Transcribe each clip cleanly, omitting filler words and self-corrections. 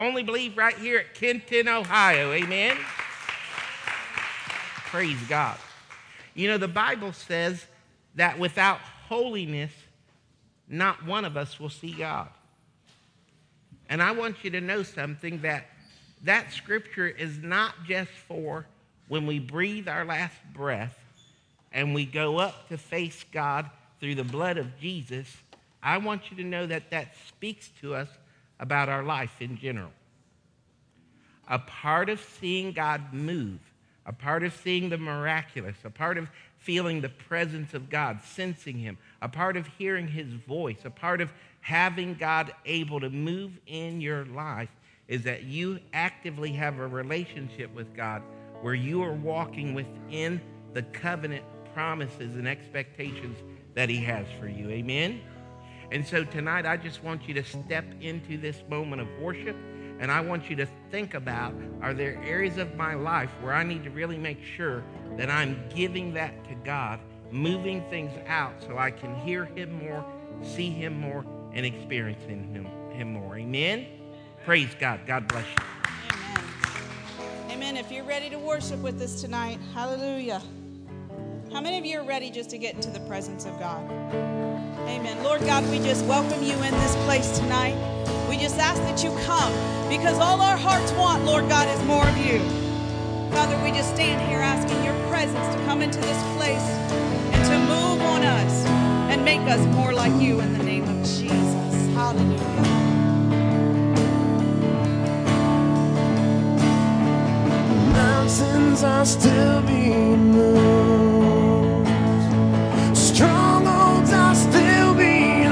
Only believe right here at Kenton, Ohio. Amen? Praise God. You know, the Bible says that without holiness, not one of us will see God. And I want you to know something, that scripture is not just for when we breathe our last breath and we go up to face God through the blood of Jesus. I want you to know that speaks to us about our life in general. A part of seeing God move, a part of seeing the miraculous, a part of feeling the presence of God, sensing him, a part of hearing his voice, a part of having God able to move in your life is that you actively have a relationship with God where you are walking within the covenant promises and expectations that he has for you. Amen? And so tonight I just want you to step into this moment of worship, and I want you to think about, are there areas of my life where I need to really make sure that I'm giving that to God, moving things out so I can hear him more, see him more, and experience him more. Amen? Praise God. God bless you. Amen. Amen. If you're ready to worship with us tonight, hallelujah. How many of you are ready just to get into the presence of God? Amen. Lord God, we just welcome you in this place tonight. We just ask that you come, because all our hearts want, Lord God, is more of you. Father, we just stand here asking your presence to come into this place and to move on us and make us more like you in the name of Jesus. Hallelujah. Mountains are still being moved. Strongholds are still being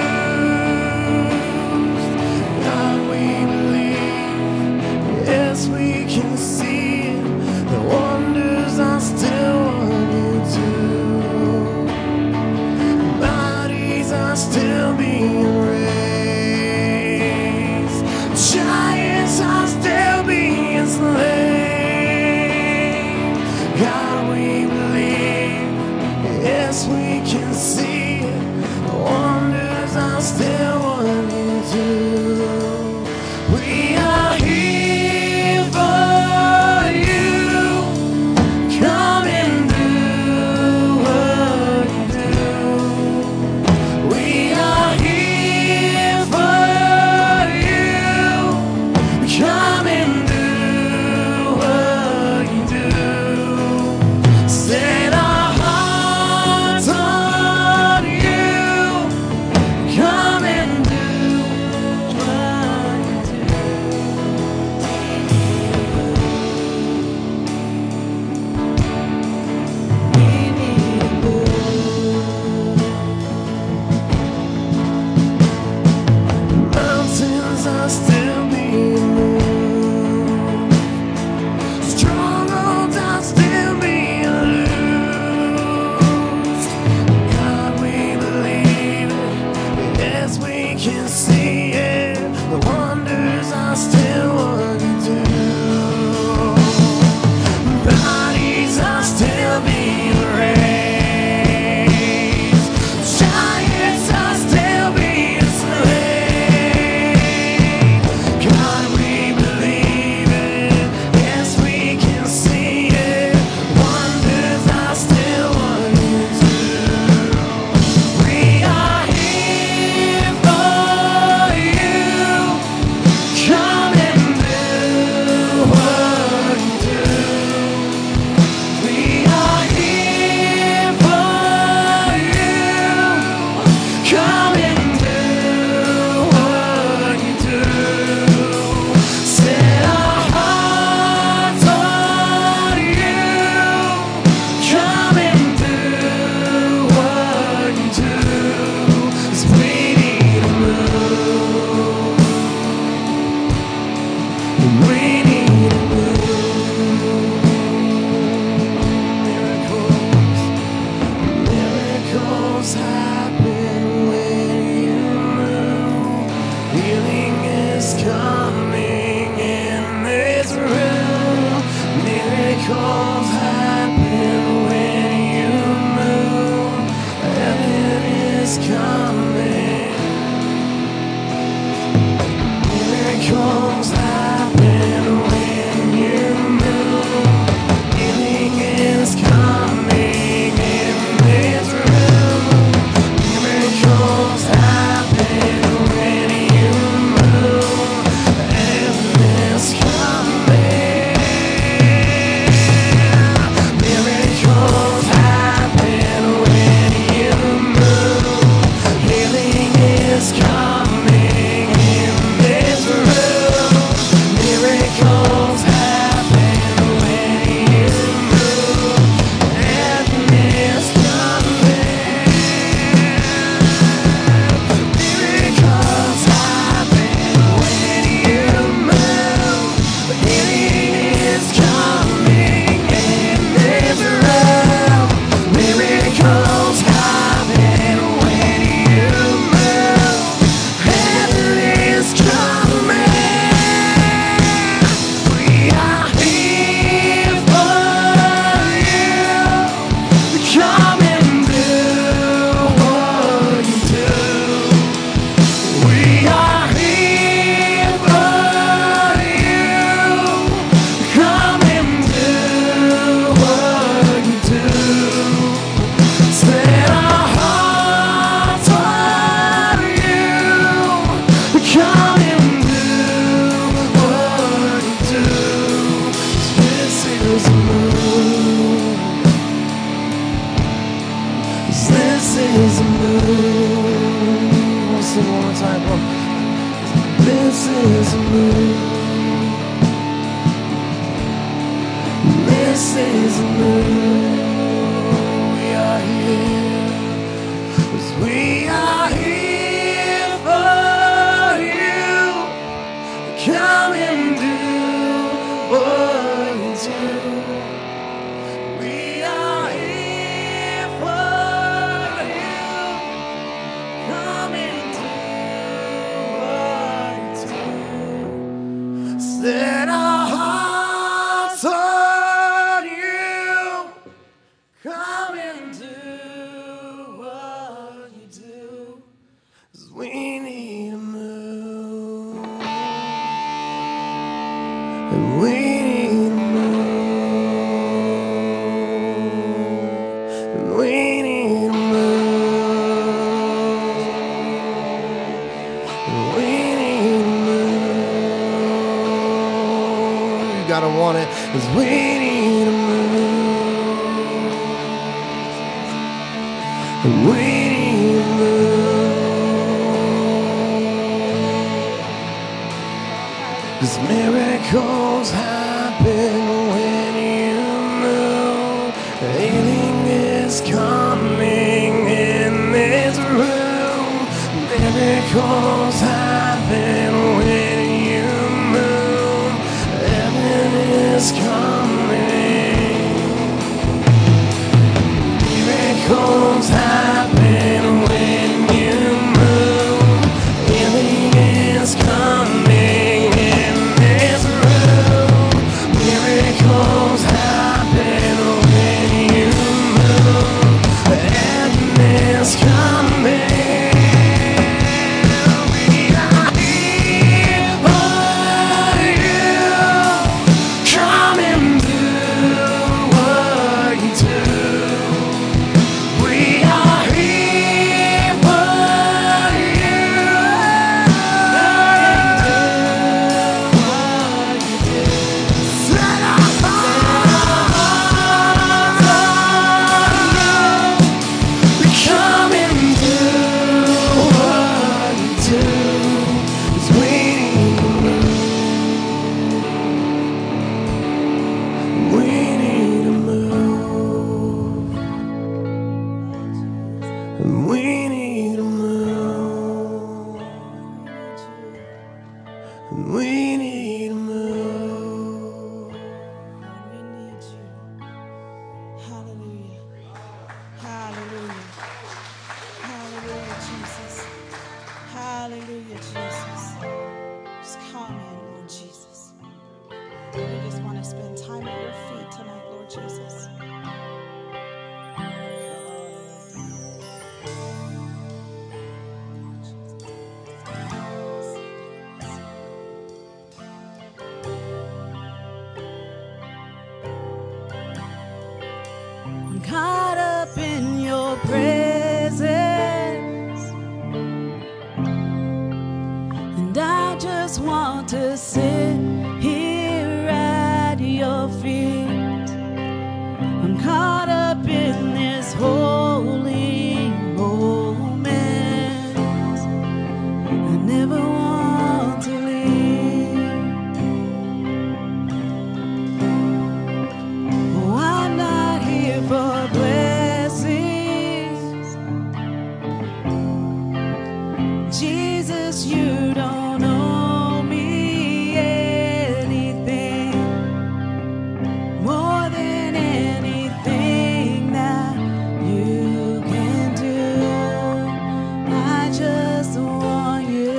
loosed. God, we believe. Yes, we can see it. The wonders are still on you too. Bodies are still being raised. Giants are still being slain. God, we believe, yes, we can see it. The wonders are still wanting to. We are here for you. Come and do what you do. We are here for you. Come and do what you do. Set our hearts on you. Come and do what you do. We need a move. Mountains are still being moved. Strongholds are still being loosed. God, we believe it. Yes, we can see it. The wonders are still what you do. Bodies are still being raised. Giants are still being slain. God, we believe it. Yes, we can see it. Wonders are still what you do. We are here for you. Come and do what you do. We are here for you. Come and do what you do. Set our hearts on you. Come and do what you do. 'Cause we need a move. We need a move. Miracles happen when you move. Healing is coming in this room. Miracles happen when you move. Heaven is coming. Miracles happen. move. This is a move. We are here, 'cause we are here for you. Come and do what you do. We are here for you. Come and do what you do. Set our hearts on you. Come and do what you do. 'Cause we need a move. And we need a move. And we need a move. And we need a move. You gotta want it. 'Cause we need a move. And we need a move. 'Cause miracles happen when you move. Healing is coming in this room. Miracles happen when you move. Heaven is coming. Miracles happen when you move. Healing is coming in this room. Miracles happen when you move. Heaven is coming. We are here for you. Come and do what you do. We are here for you. Set our hearts on you. We come and do what you do. 'Cause we need a move. We need a move. And we need a move. And we need a move. We need you. Hallelujah. Hallelujah. Hallelujah, Jesus. Hallelujah, Jesus. Just come in, Lord Jesus. We just want to spend time at your feet tonight, Lord Jesus. I'm caught up in your presence, and I just want to sit here at your feet. I'm caught up in this holy moment. I never want to leave. Oh, I'm not here for blessings. Jesus, you don't owe me anything more than anything that you can do. I just want you.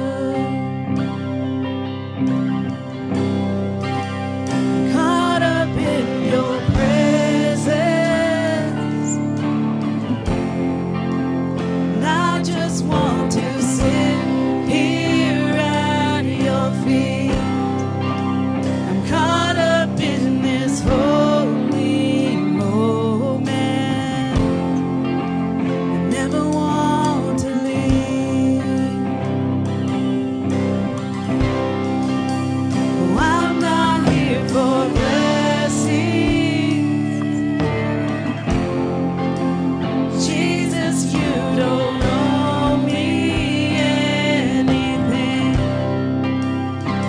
Caught up in your presence, and I just want to sit here at your feet. I'm caught up in this holy moment. I never want to leave. Oh, I'm not here for blessings. Jesus, you don't owe me anything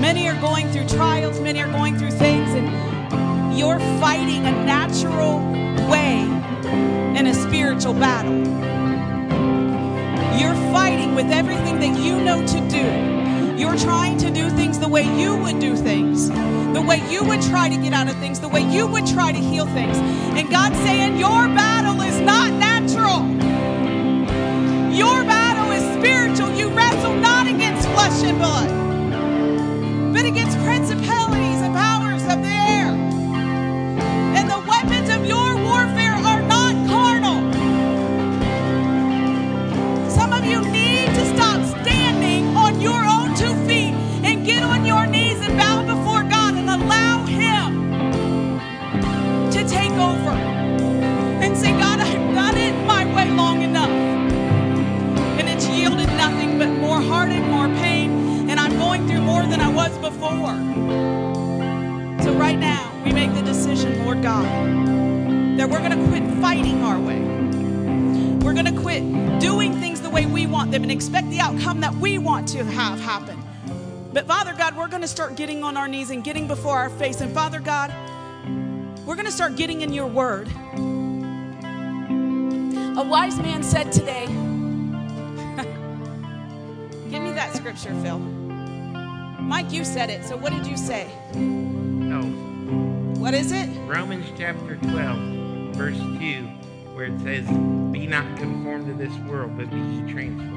Many are going through trials, many are going through things, and you're fighting a natural way in a spiritual battle. You're fighting with everything that you know to do. You're trying to do things the way you would do things, the way you would try to get out of things, the way you would try to heal things. And God's saying your battle is not natural. Your battle is spiritual. You wrestle not against flesh and blood, but against principalities and powers of the air. And the weapons of your warfare are not carnal. Some of you need to stop standing on your own 2 feet and get on your knees and bow before God and allow Him to take over. And say, God, I've done it my way long enough. And it's yielded nothing but more heartache, more pain, and I'm going through more than I was before. So right now, we make the decision, Lord God, that we're going to quit fighting our way. We're going to quit doing things the way we want them and expect the outcome that we want to have happen. But Father God, we're going to start getting on our knees and getting before our face. And Father God, we're going to start getting in your word. A wise man said today, give me that scripture, Phil. Mike, you said it. So what did you say? No. What is it? Romans chapter 12, verse 2, where it says, be not conformed to this world, but be ye transformed.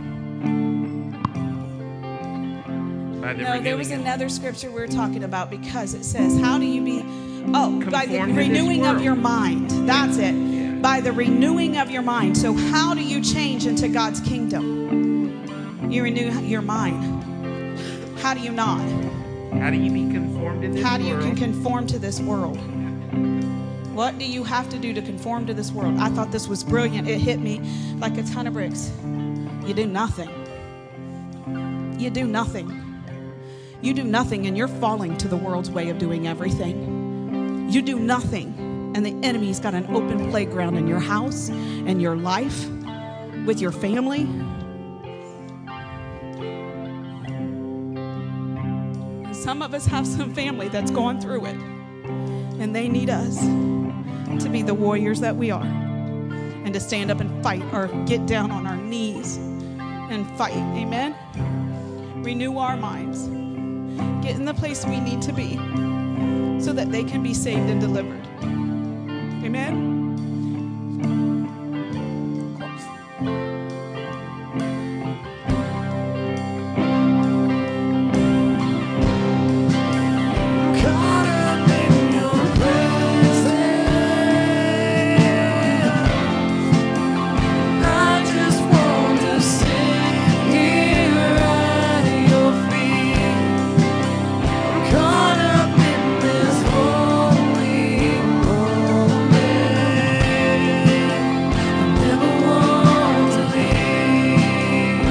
By the No, there was renewing another scripture we were talking about, because it says, how do you be, by the Conformed to this renewing of world. your mind. That's it. Yeah. By the renewing of your mind. So how do you change into God's kingdom? You renew your mind. How do you not? How do you be conformed to this How do you world? can conform to this world? What do you have to do to conform to this world? I thought this was brilliant. It hit me like a ton of bricks. You do nothing. You do nothing. You do nothing, and you're falling to the world's way of doing everything. You do nothing, and the enemy's got an open playground in your house and your life, with your family. Some of us have some family that's gone through it, and they need us to be the warriors that we are, and to stand up and fight, or get down on our knees and fight. Amen? Renew our minds. Get in the place we need to be so that they can be saved and delivered. Amen? Caught up in your presence, I just want to sit here at your feet. Caught up in this holy moment, I never want to leave.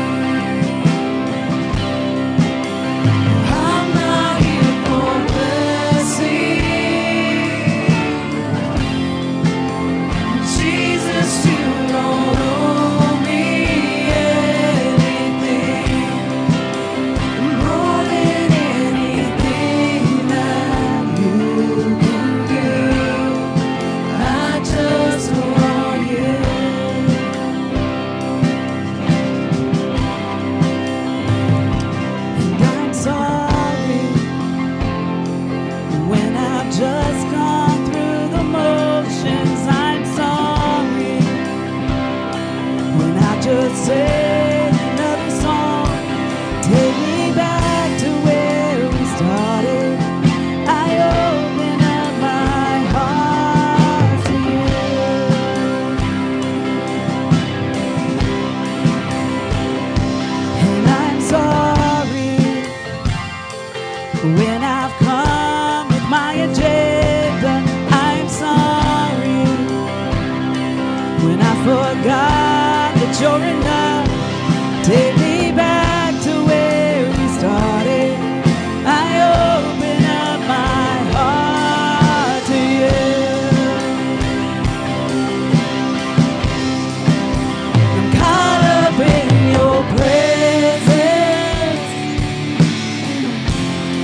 I'm not here for blessing, Jesus, you don't owe me anything, more than anything that you can do. I just want you. And I'm sorry when I've just gone through the motions. I'm sorry when I just sang another song. Take me back to where we started. I open up my heart to you. And I'm sorry when I've come with my agenda. I'm sorry when I forgot that you're enough. Take me back to where we started. I open up my heart to you. I'm caught up in your presence,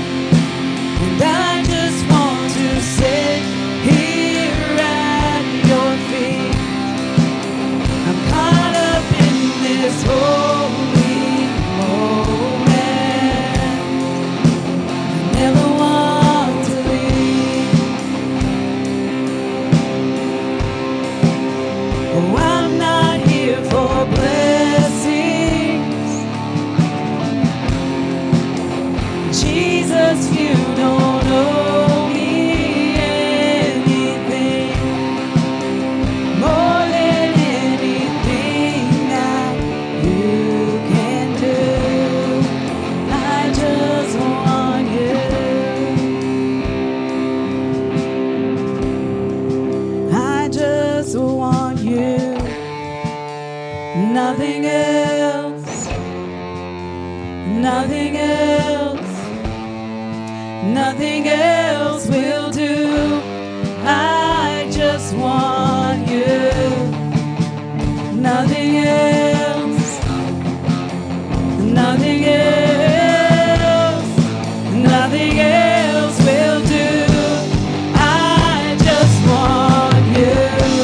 Jesus, you don't owe me anything more than anything that you can do. I just want you. I just want you. Nothing else. Nothing else. Nothing else will do. I just want you. Nothing else. Nothing else. Nothing else will do. I just want you.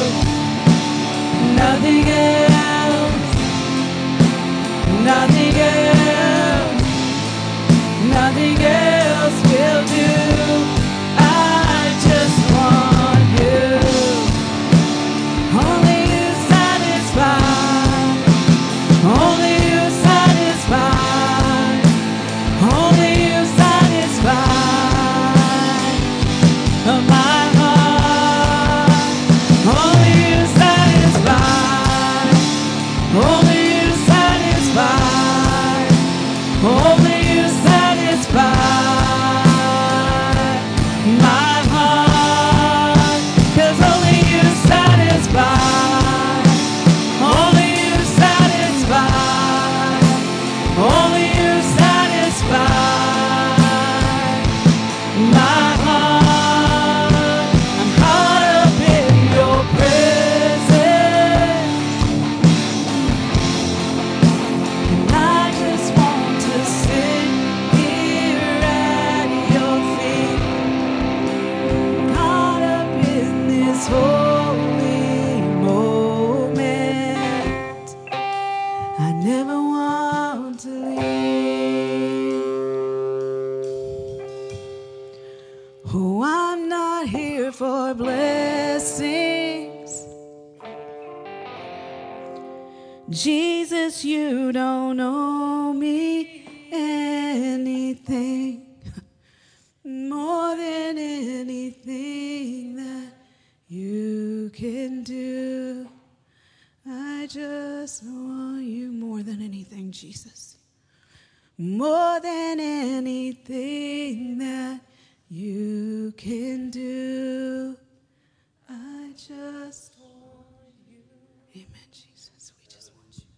Nothing else. Nothing else. Nothing else will do. I just want you. Only you satisfy. Only you satisfy. Only you satisfy my heart. Only you satisfy. Only you satisfy. Only you satisfy my heart. 'Cause only you satisfy. Only you satisfy. Only you satisfy my heart. I'm caught up in your presence, and I just want to sit here at your feet. Caught up in this holy moment. I never want to leave. Oh, I'm not here for blessings. Jesus, you don't owe me anything more than anything that you can do. I just want you more than anything, Jesus. More than anything that you can do. I just want you. Amen, Jesus. We just want you.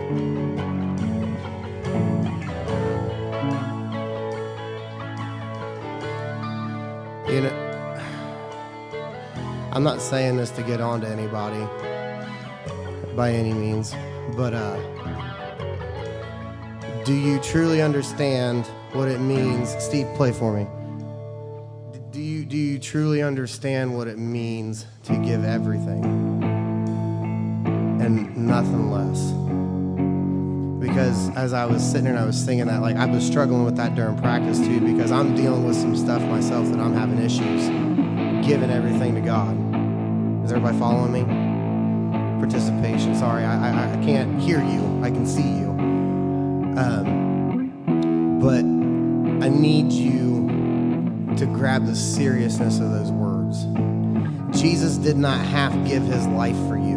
You know, I'm not saying this to get on to anybody by any means, but do you truly understand what it means? Steve, play for me. Do you truly understand what it means to give everything and nothing less? Because as I was sitting there and I was singing that, like, I was struggling with that during practice too, because I'm dealing with some stuff myself that I'm having issues giving everything to God. Is everybody following me? Participation. Sorry, I can't hear you. I can see you. But I need you to grab the seriousness of those words. Jesus did not half give his life for you.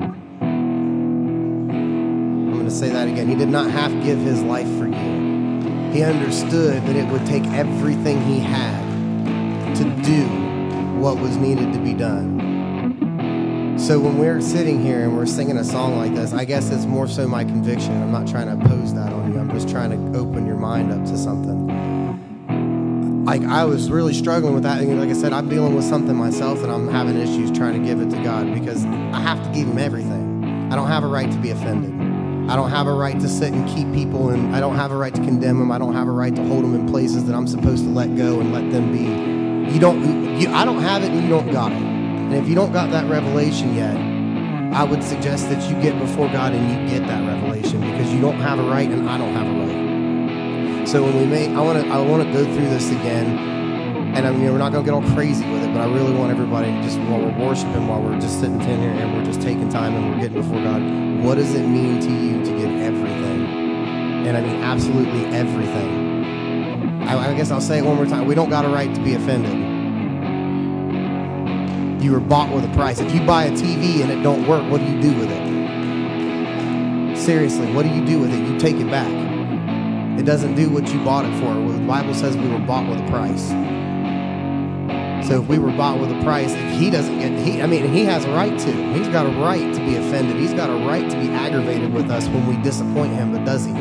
I'm going to say that again. He did not half give his life for you. He understood that it would take everything he had to do what was needed to be done. So when we're sitting here and we're singing a song like this, I guess it's more so my conviction. I'm not trying to oppose that on you. I'm just trying to open your mind up to something. Like, I was really struggling with that. And like I said, I'm dealing with something myself that I'm having issues trying to give it to God, because I have to give him everything. I don't have a right to be offended. I don't have a right to sit and keep people, and I don't have a right to condemn them. I don't have a right to hold them in places that I'm supposed to let go and let them be. I don't have it, and you don't got it. And if you don't got that revelation yet, I would suggest that you get before God and you get that revelation, because you don't have a right and I don't have a right. So when I want to go through this again, and I mean, we're not going to get all crazy with it, but I really want everybody to just, while we're worshiping, while we're just sitting here and we're just taking time and we're getting before God, what does it mean to you to give everything? And I mean absolutely everything. I guess I'll say it one more time. We don't got a right to be offended. You were bought with a price. If you buy a TV and it don't work, what do you do with it? Seriously, what do you do with it? You take it back. It doesn't do what you bought it for. Well, the Bible says we were bought with a price. So if we were bought with a price, if he doesn't get, he has a right to. He's got a right to be offended. He's got a right to be aggravated with us when we disappoint him, but does he?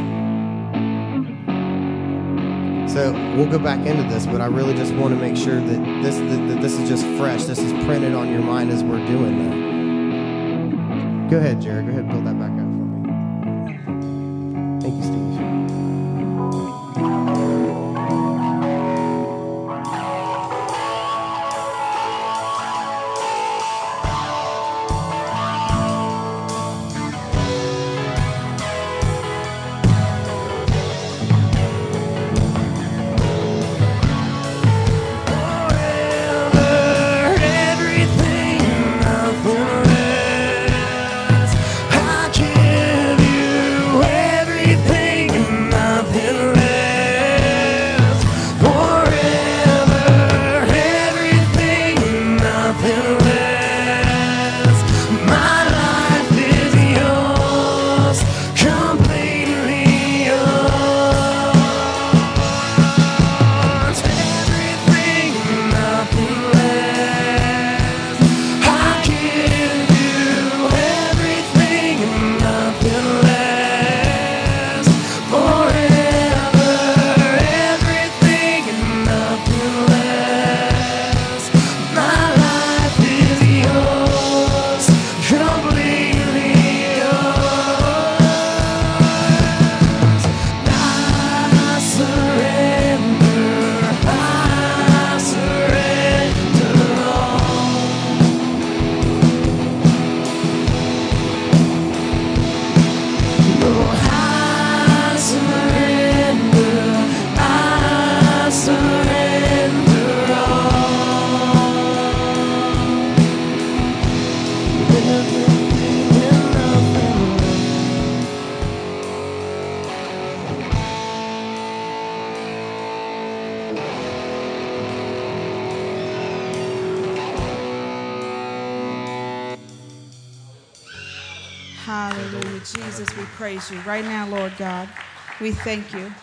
So we'll go back into this, but I really just want to make sure that this is just fresh. This is printed on your mind as we're doing that. Go ahead, Jared. Go ahead and build that back up for me. Thank you, Steve. Hallelujah. Jesus, we praise you. Right now, Lord God, we thank you.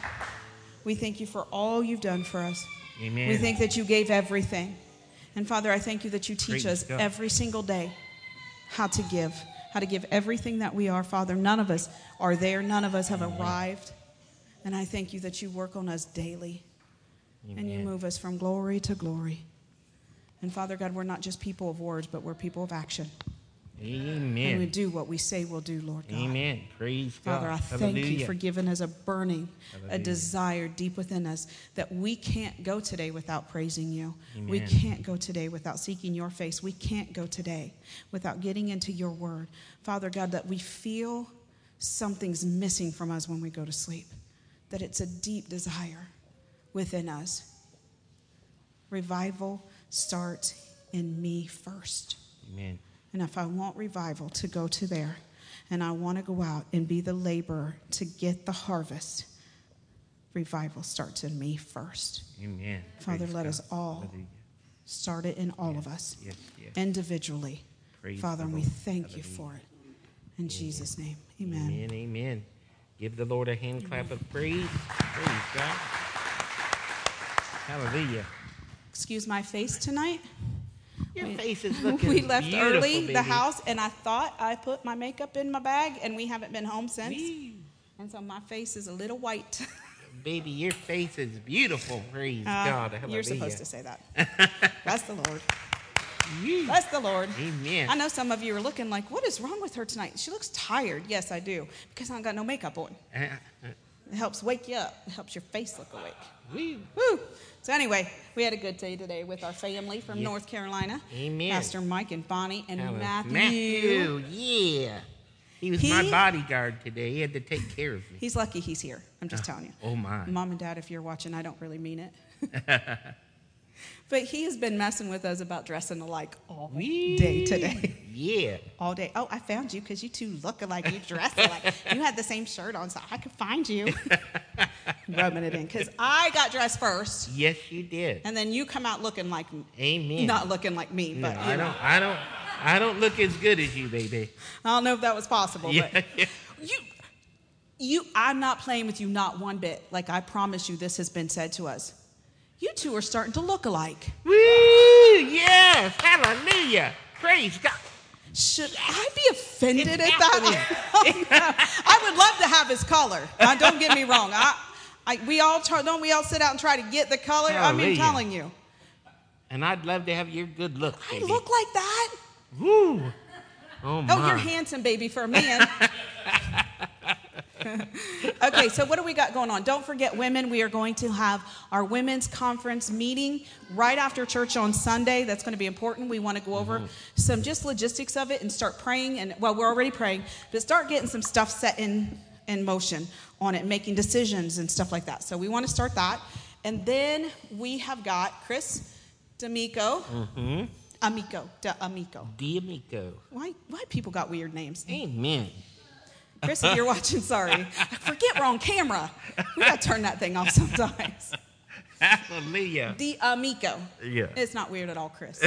We thank you for all you've done for us. Amen. We think that you gave everything. And Father, I thank you that you teach Great us stuff. every single day how to give. how to give everything that we are, Father. None of us are there. None of us have arrived. And I thank you that you work on us daily. Amen. And you move us from glory to glory. And Father God, we're not just people of words, but we're people of action. Amen. And we do what we say we'll do, Lord God. Amen. Praise God. Father, I thank you Hallelujah. for giving us a burning, a Hallelujah. desire deep within us that we can't go today without praising you. We Amen. can't go today without seeking your face. We can't go today without getting into your word. Father God, that we feel something's missing from us when we go to sleep, that it's a deep desire within us. Revival starts in me first. Amen. And if I want revival to go to there, and I want to go out and be the laborer to get the harvest, revival starts in me first. Amen. Father, Praise let God. us all Hallelujah. start it in all of us, Yes, yes. individually. Praise Father, the and we Lord. thank you Hallelujah. for it. In Jesus' name, amen. Amen. Amen. Give the Lord a hand clap of praise. Praise God. Hallelujah. Excuse my face tonight. Your face is looking We left beautiful, early, baby. the house, and I thought I put my makeup in my bag, and we haven't been home since. Wee. And so my face is a little white. Baby, your face is beautiful. Praise God. Hallelujah. You're supposed to say that. Bless the Lord. Wee. Bless the Lord. Amen. I know some of you are looking like, what is wrong with her tonight? She looks tired. Yes, I do, because I don't got no makeup on. It helps wake you up. It helps your face look awake. Wee. Woo! So anyway, we had a good day today with our family from Yes. North Carolina. Amen. Pastor Mike and Bonnie and Matthew. Matthew, yeah. He was my bodyguard today. He had to take care of me. He's lucky he's here. I'm just telling you. Oh, my. Mom and Dad, if you're watching, I don't really mean it. But he has been messing with us about dressing alike all day today. Yeah. All day. Oh, I found you because you two look alike. You dress alike. You had the same shirt on, so I could find you. Rubbing it in because I got dressed first, Yes, you did. and then you come out looking like Amen. not looking like me. No, But you I know. I don't look as good as you, baby. I don't know if that was possible. Yeah. But I'm not playing with you, not one bit. Like I promise you, this has been said to us. You two are starting to look alike. Woo! Yes. Hallelujah. Praise God. Should I be offended at that? I would love to have his color. Now, don't get me wrong. We all sit out and try to get the color. I mean, I'm Hallelujah. telling you. And I'd love to have your good looks, I baby. look like that. Woo! Oh, my. Oh, you're handsome, baby, for a man. Okay, so what do we got going on? Don't forget, women, we are going to have our women's conference meeting right after church on Sunday. That's going to be important. We want to go over some just logistics of it and start praying. And well, we're already praying, but start getting some stuff set in motion on it, making decisions and stuff like that. So we want to start that. And then we have got Chris D'Amico. D'Amico. D'Amico. Why people got weird names? Amen. Chris, if you're watching, sorry. I forget we're on camera. We got to turn that thing off sometimes. Hallelujah. D'Amico. Yeah. It's not weird at all, Chris.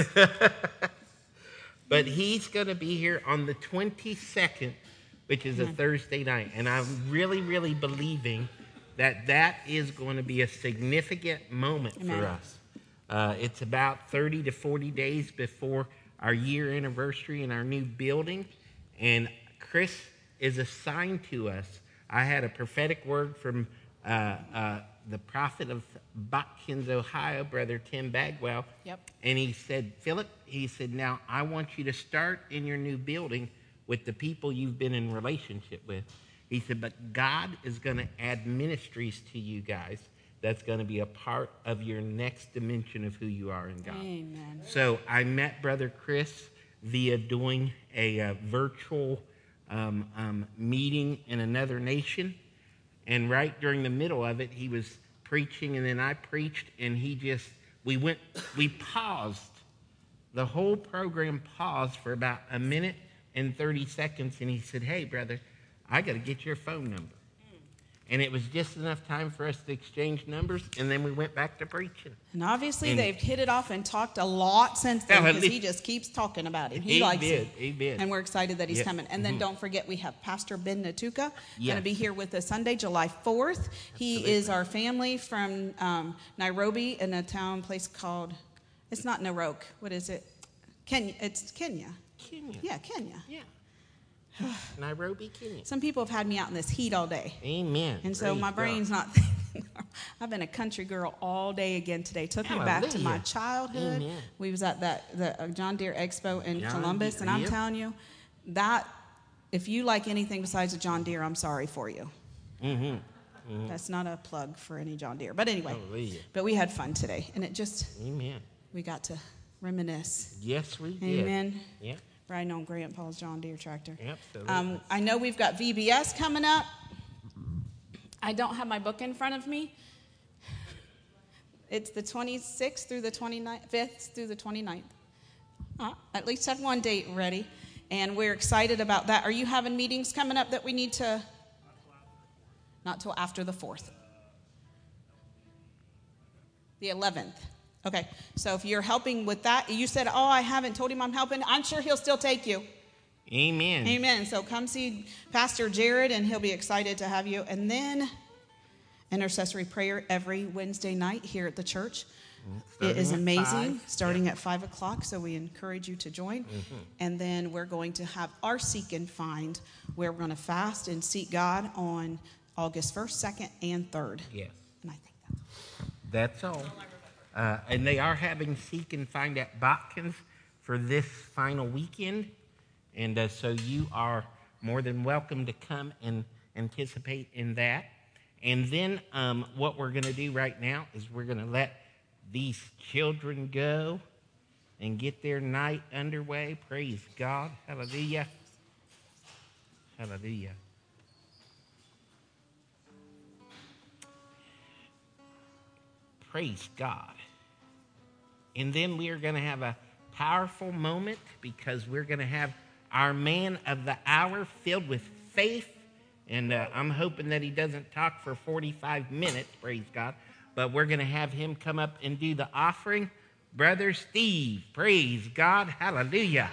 But he's going to be here on the 22nd, which is a Thursday night. And I'm really, really believing that is going to be a significant moment Amen. for us. It's about 30 to 40 days before our year anniversary in our new building. And Chris is assigned to us. I had a prophetic word from the prophet of Botkins, Ohio, Brother Tim Bagwell. Yep. And he said, Philip, now I want you to start in your new building with the people you've been in relationship with. He said, but God is going to add ministries to you guys that's going to be a part of your next dimension of who you are in God. Amen. So I met Brother Chris via doing a virtual meeting in another nation. And right during the middle of it, he was preaching, and then I preached, and we paused. The whole program paused for about a minute and 30 seconds, and he said, hey, brother, I got to get your phone number. And it was just enough time for us to exchange numbers, and then we went back to preaching. And obviously they've hit it off and talked a lot since then because he just keeps talking about it. He likes it. Amen. And we're excited that he's Yeah. coming. And then don't forget, we have Pastor Ben Natuka going Yes. to be here with us Sunday, July 4th. He is our family from Nairobi in a place called, it's not Narok. What is it? Kenya. It's Kenya. Kenya. Yeah, Kenya. Yeah. Nairobi, Kenya. Some people have had me out in this heat all day. Amen. And so Praise my God. brain's not. I've been a country girl all day again today. Took me back to my Hallelujah. childhood. Amen. We was at the John Deere Expo in John Columbus, Deere, and I'm yep. telling you, that if you like anything besides a John Deere, I'm sorry for you. Mm-hmm. That's not a plug for any John Deere, but anyway. Hallelujah. But we had fun today, and it just Amen. we got to reminisce. Yes, we did. Amen. Yep. Riding on Grandpa's John Deere tractor. Absolutely. I know we've got VBS coming up. I don't have my book in front of me. It's the 26th through the 29th, 5th through the 29th. At least have one date ready, and we're excited about that. Are you having meetings coming up that we need to? Not till after the 4th. The 11th. Okay, so if you're helping with that, you said, oh, I haven't told him I'm helping. I'm sure he'll still take you. Amen. Amen. So come see Pastor Jared, and he'll be excited to have you. And then intercessory prayer every Wednesday night here at the church. It is Starting at amazing, 5. starting at 5 o'clock, so we encourage you to join. And then we're going to have our Seek and Find, where we're going to fast and seek God on August 1st, 2nd, and 3rd. Yes. And I think That's all. And they are having Seek and Find at Botkins for this final weekend. And so you are more than welcome to come and anticipate in that. And then what we're going to do right now is we're going to let these children go and get their night underway. Praise God. Hallelujah. Hallelujah. Praise God. And then we are going to have a powerful moment because we're going to have our man of the hour filled with faith. And I'm hoping that he doesn't talk for 45 minutes, praise God. But we're going to have him come up and do the offering. Brother Steve, praise God, hallelujah.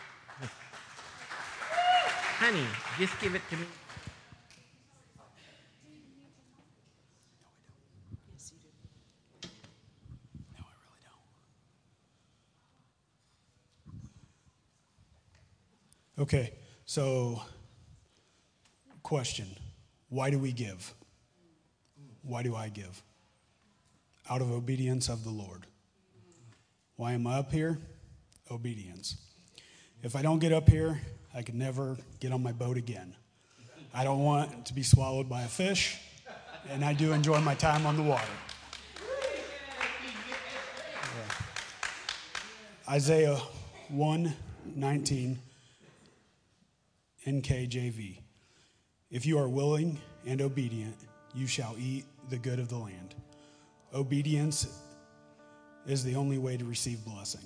Honey, just give it to me. Okay, so question, why do we give? Why do I give? Out of obedience of the Lord. Why am I up here? Obedience. If I don't get up here, I could never get on my boat again. I don't want to be swallowed by a fish, and I do enjoy my time on the water. Yeah. Isaiah 1:19. NKJV. If you are willing and obedient, you shall eat the good of the land. Obedience is the only way to receive blessing.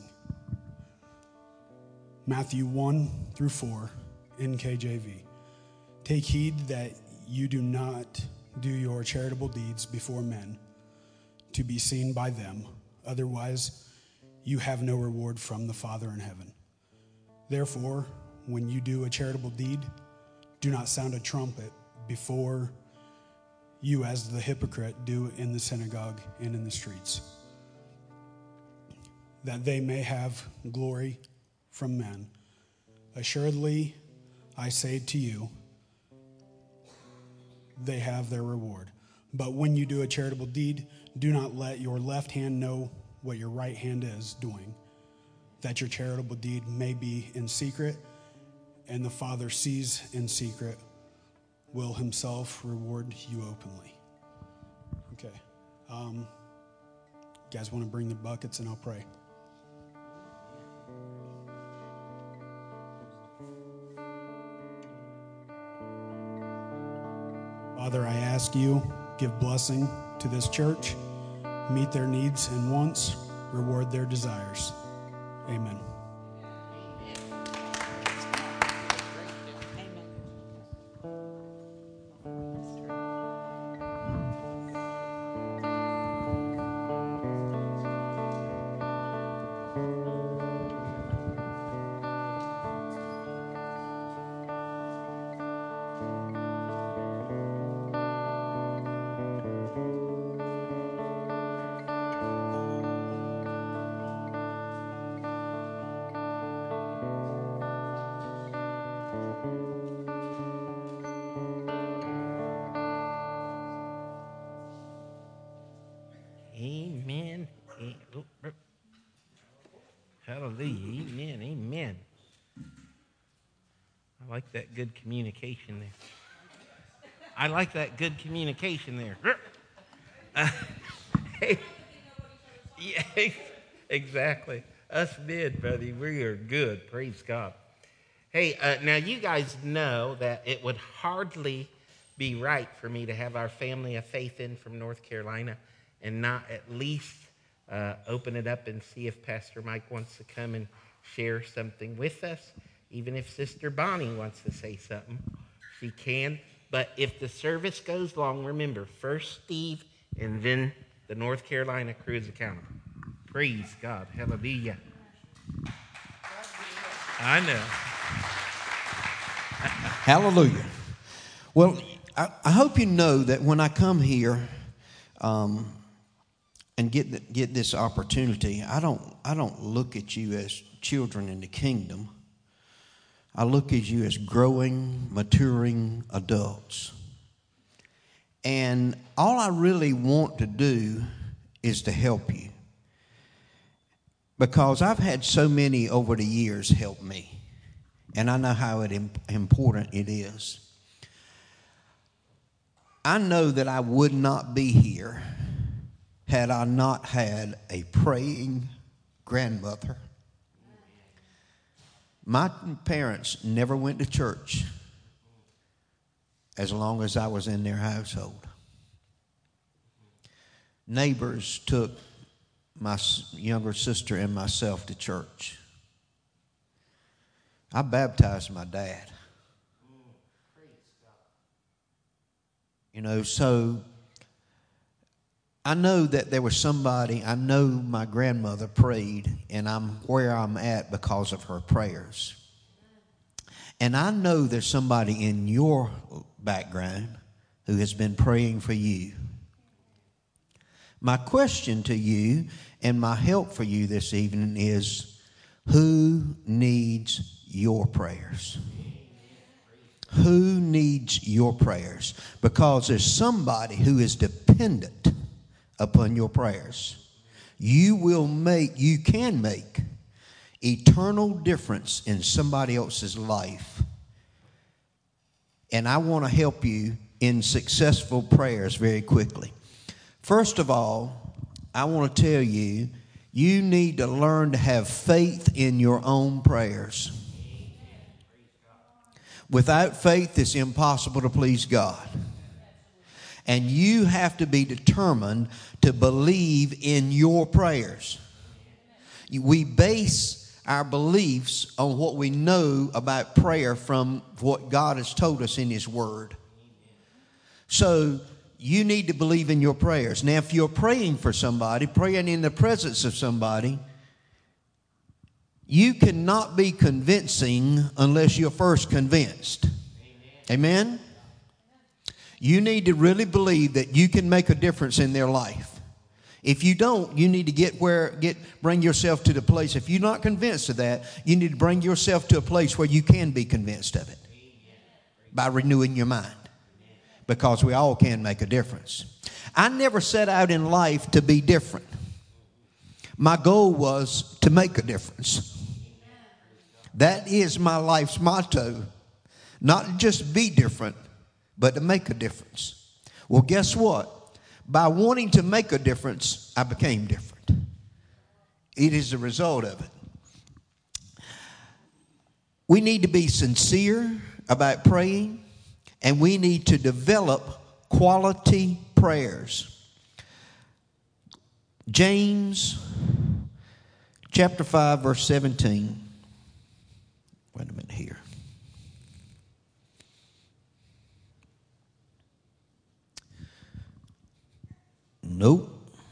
Matthew 1-4, NKJV. Take heed that you do not do your charitable deeds before men to be seen by them. Otherwise, you have no reward from the Father in heaven. Therefore, when you do a charitable deed, do not sound a trumpet before you as the hypocrite do in the synagogue and in the streets, that they may have glory from men. Assuredly, I say to you, they have their reward. But when you do a charitable deed, do not let your left hand know what your right hand is doing, that your charitable deed may be in secret, and the Father sees in secret, will himself reward you openly. Okay. You guys want to bring the buckets and I'll pray. Father, I ask you, give blessing to this church, meet their needs and wants, reward their desires. Amen. Hallelujah. Amen. Amen. I like that good communication there. I like that good communication there. Hey, yeah, exactly. Us did, buddy. We are good. Praise God. Hey, now you guys know that it would hardly be right for me to have our family of faith in from North Carolina and not at least open it up and see if Pastor Mike wants to come and share something with us. Even if Sister Bonnie wants to say something, she can. But if the service goes long, remember, first Steve and then the North Carolina crew is accountable. Praise God. Hallelujah. I know. Hallelujah. Well, I hope you know that when I come here and get this opportunity, I don't look at you as children in the kingdom. I look at you as growing, maturing adults. And all I really want to do is to help you. Because I've had so many over the years help me. And I know how important it is. I know that I would not be here had I not had a praying grandmother. My parents never went to church as long as I was in their household. Neighbors took my younger sister and myself to church. I baptized my dad. You know, so I know that there was somebody, I know my grandmother prayed, and I'm where I'm at because of her prayers. And I know there's somebody in your background who has been praying for you. My question to you and my help for you this evening is, who needs your prayers? Who needs your prayers? Because there's somebody who is dependent upon your prayers. You can make eternal difference in somebody else's life. And I want to help you in successful prayers very quickly. First of all, I want to tell you, you need to learn to have faith in your own prayers. Without faith, it's impossible to please God. And you have to be determined to believe in your prayers. We base our beliefs on what we know about prayer from what God has told us in His Word. So you need to believe in your prayers. Now, if you're praying for somebody, praying in the presence of somebody, you cannot be convincing unless you're first convinced. Amen? You need to really believe that you can make a difference in their life. If you don't, you need to bring yourself to the place. If you're not convinced of that, you need to bring yourself to a place where you can be convinced of it by renewing your mind. Because we all can make a difference. I never set out in life to be different. My goal was to make a difference. That is my life's motto. Not just be different, but to make a difference. Well, guess what? By wanting to make a difference, I became different. It is the result of it. We need to be sincere about praying, and we need to develop quality prayers. James chapter 5, verse 17. Wait a minute here. Nope.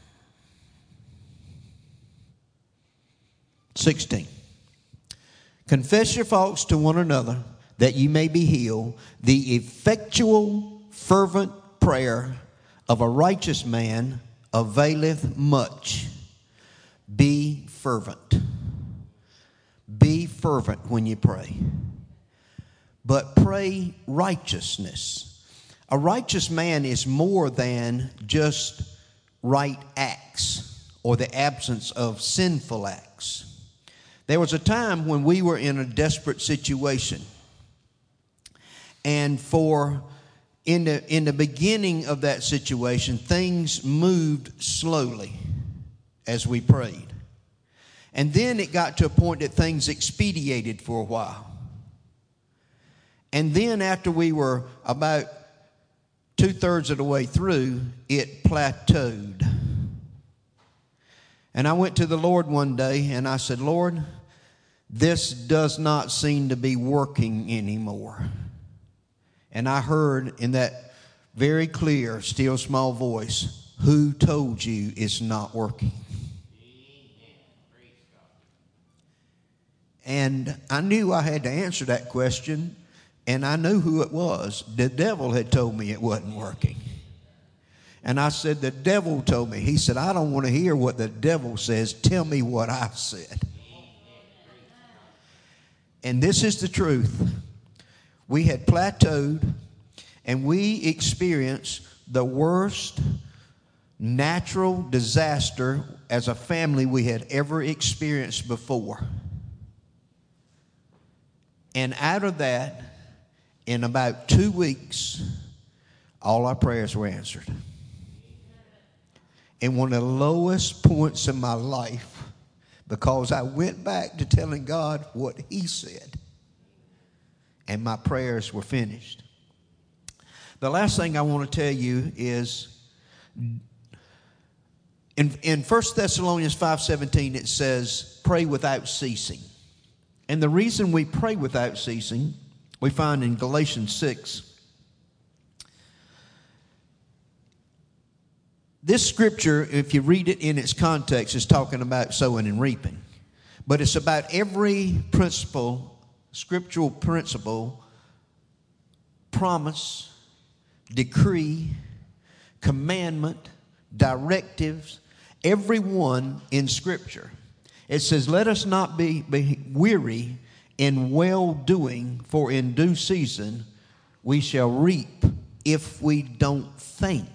16. Confess your faults to one another that you may be healed. The effectual, fervent prayer of a righteous man availeth much. Be fervent. Be fervent when you pray. But pray righteousness. A righteous man is more than just right acts or the absence of sinful acts. There was a time when we were in a desperate situation. And in the beginning of that situation, things moved slowly as we prayed. And then it got to a point that things expedited for a while. And then after we were about 2/3 of the way through, it plateaued. And I went to the Lord one day and I said, Lord, this does not seem to be working anymore. And I heard in that very clear, still small voice, who told you it's not working? And I knew I had to answer that question, and I knew who it was. The devil had told me it wasn't working. And I said, the devil told me. He said, I don't want to hear what the devil says. Tell me what I said. And this is the truth. We had plateaued, and we experienced the worst natural disaster as a family we had ever experienced before. And out of that, in about 2 weeks, all our prayers were answered. In one of the lowest points in my life, because I went back to telling God what He said, and my prayers were finished. The last thing I want to tell you is in 1 Thessalonians 5:17 it says, pray without ceasing. And the reason we pray without ceasing, we find in Galatians 6. This scripture, if you read it in its context, is talking about sowing and reaping. But it's about every principle, scriptural principle, promise, decree, commandment, directives, every one in Scripture. It says, let us not be weary in well-doing, for in due season we shall reap if we don't faint.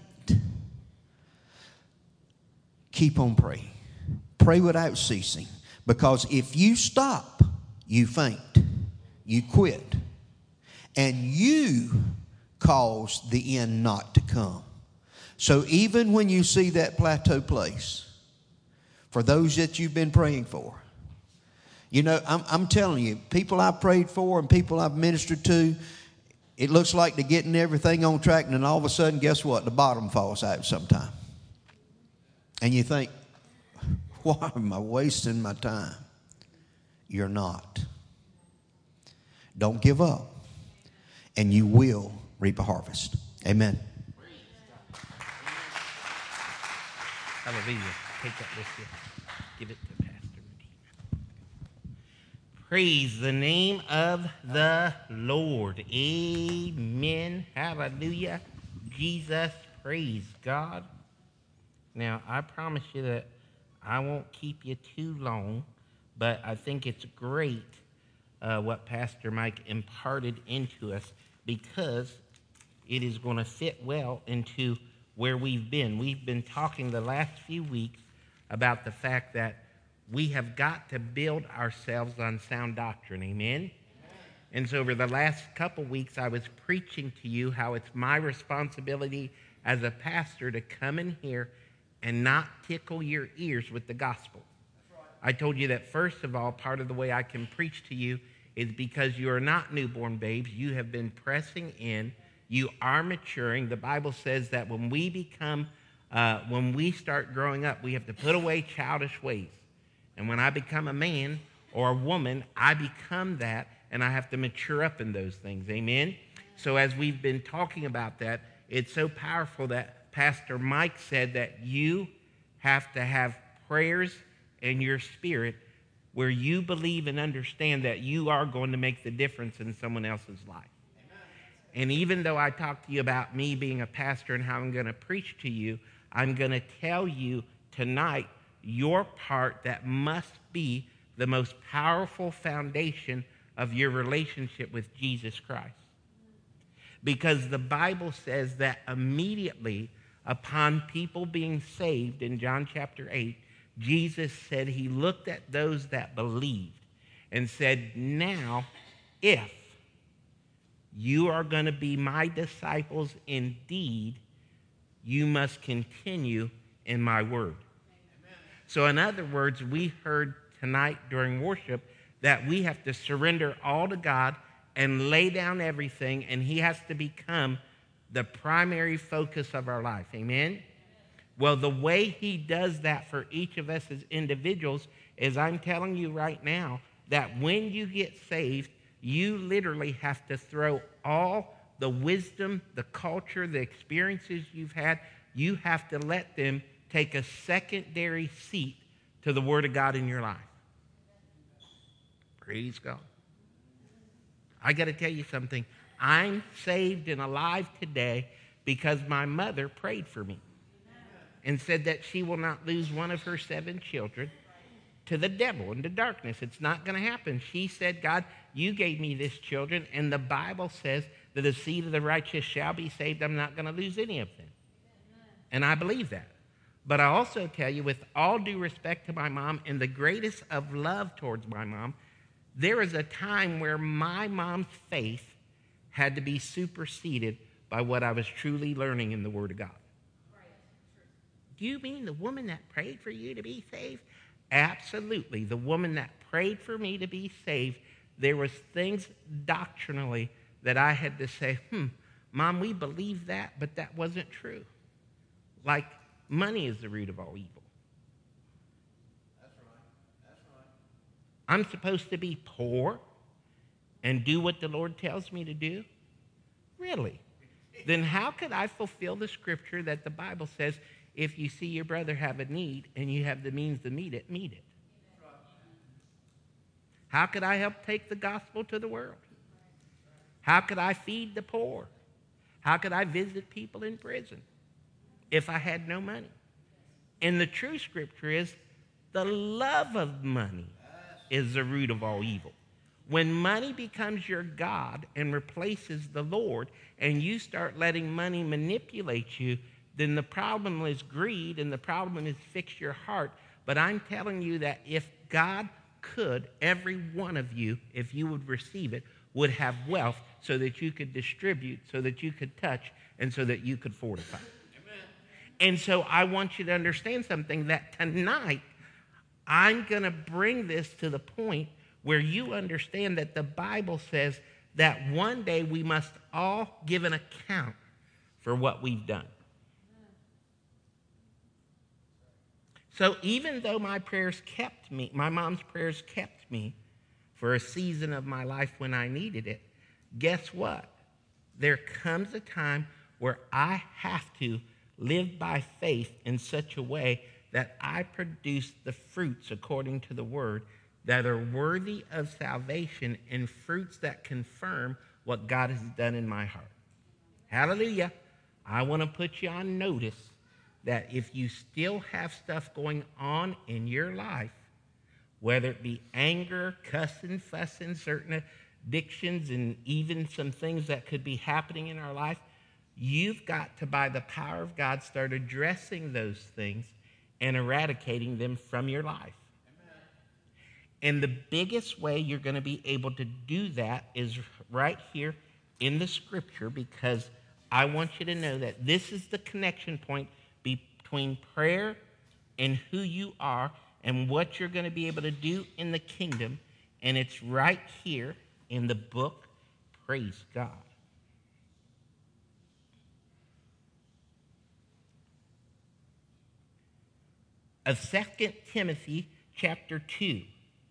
Keep on praying. Pray without ceasing. Because if you stop, you faint. You quit. And you cause the end not to come. So even when you see that plateau place, for those that you've been praying for, you know, I'm telling you, people I've prayed for and people I've ministered to, it looks like they're getting everything on track, and then all of a sudden, guess what? The bottom falls out sometime. And you think, why am I wasting my time? You're not. Don't give up, and you will reap a harvest. Amen. Hallelujah. Take that with you. Give it to Pastor Medina. Praise the name of the Lord. Amen. Hallelujah. Jesus, praise God. Now, I promise you that I won't keep you too long, but I think it's great what Pastor Mike imparted into us, because it is going to fit well into where we've been. We've been talking the last few weeks about the fact that we have got to build ourselves on sound doctrine. Amen? And so over the last couple weeks, I was preaching to you how it's my responsibility as a pastor to come in here and not tickle your ears with the gospel. I told you that, first of all, part of the way I can preach to you is because you are not newborn babes. You have been pressing in. You are maturing. The Bible says that when we start growing up, we have to put away childish ways. And when I become a man or a woman, I become that, and I have to mature up in those things. Amen? So as we've been talking about that, it's so powerful that Pastor Mike said that you have to have prayers in your spirit where you believe and understand that you are going to make the difference in someone else's life. And even though I talked to you about me being a pastor and how I'm going to preach to you, I'm going to tell you tonight your part that must be the most powerful foundation of your relationship with Jesus Christ. Because the Bible says that immediately upon people being saved in John chapter 8, Jesus said he looked at those that believed and said, now, if you are going to be my disciples indeed, you must continue in my word. Amen. So in other words, we heard tonight during worship that we have to surrender all to God and lay down everything, and he has to become the primary focus of our life. Amen? Well, the way he does that for each of us as individuals is, I'm telling you right now, that when you get saved, you literally have to throw all the wisdom, the culture, the experiences you've had, you have to let them take a secondary seat to the Word of God in your life. Praise God. I got to tell you something. I'm saved and alive today because my mother prayed for me and said that she will not lose one of her 7 children to the devil and to darkness. It's not going to happen. She said, God, you gave me this children, and the Bible says that the seed of the righteous shall be saved. I'm not going to lose any of them. And I believe that. But I also tell you, with all due respect to my mom and the greatest of love towards my mom, there was a time where my mom's faith had to be superseded by what I was truly learning in the Word of God. Do you mean the woman that prayed for you to be saved? Absolutely. The woman that prayed for me to be saved, there was things doctrinally that I had to say, Mom, we believe that, but that wasn't true. Like, money is the root of all evil. That's right. I'm supposed to be poor and do what the Lord tells me to do? Really? Then how could I fulfill the scripture that the Bible says, if you see your brother have a need and you have the means to meet it, meet it? How could I help take the gospel to the world? How could I feed the poor? How could I visit people in prison if I had no money? And the true scripture is, the love of money is the root of all evil. When money becomes your God and replaces the Lord, and you start letting money manipulate you, then the problem is greed, and the problem is fix your heart. But I'm telling you that if God could, every one of you, if you would receive it, would have wealth so that you could distribute, so that you could touch, and so that you could fortify. Amen. And so I want you to understand something, that tonight I'm going to bring this to the point where you understand that the Bible says that one day we must all give an account for what we've done. So even though my mom's prayers kept me for a season of my life when I needed it, guess what? There comes a time where I have to live by faith in such a way that I produce the fruits according to the word that are worthy of salvation, and fruits that confirm what God has done in my heart. Hallelujah. I want to put you on notice that if you still have stuff going on in your life, whether it be anger, cussing, fussing, certain addictions, and even some things that could be happening in our life, you've got to, by the power of God, start addressing those things and eradicating them from your life. Amen. And the biggest way you're going to be able to do that is right here in the scripture, because I want you to know that this is the connection point between prayer and who you are and what you're going to be able to do in the kingdom. And it's right here in the book, praise God, of 2 Timothy chapter 2.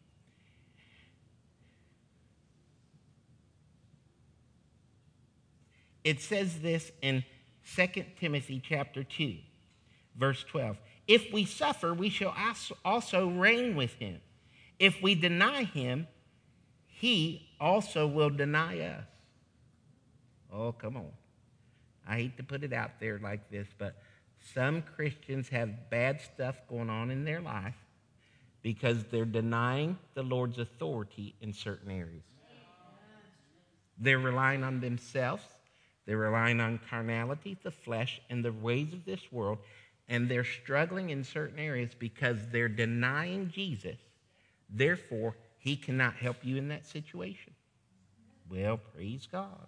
It says this in 2 Timothy chapter 2, verse 12. If we suffer, we shall also reign with him. If we deny him, he also will deny us. Oh, come on. I hate to put it out there like this, but some Christians have bad stuff going on in their life because they're denying the Lord's authority in certain areas. They're relying on themselves. They're relying on carnality, the flesh, and the ways of this world, and they're struggling in certain areas because they're denying Jesus. Therefore, he cannot help you in that situation. Well, praise God.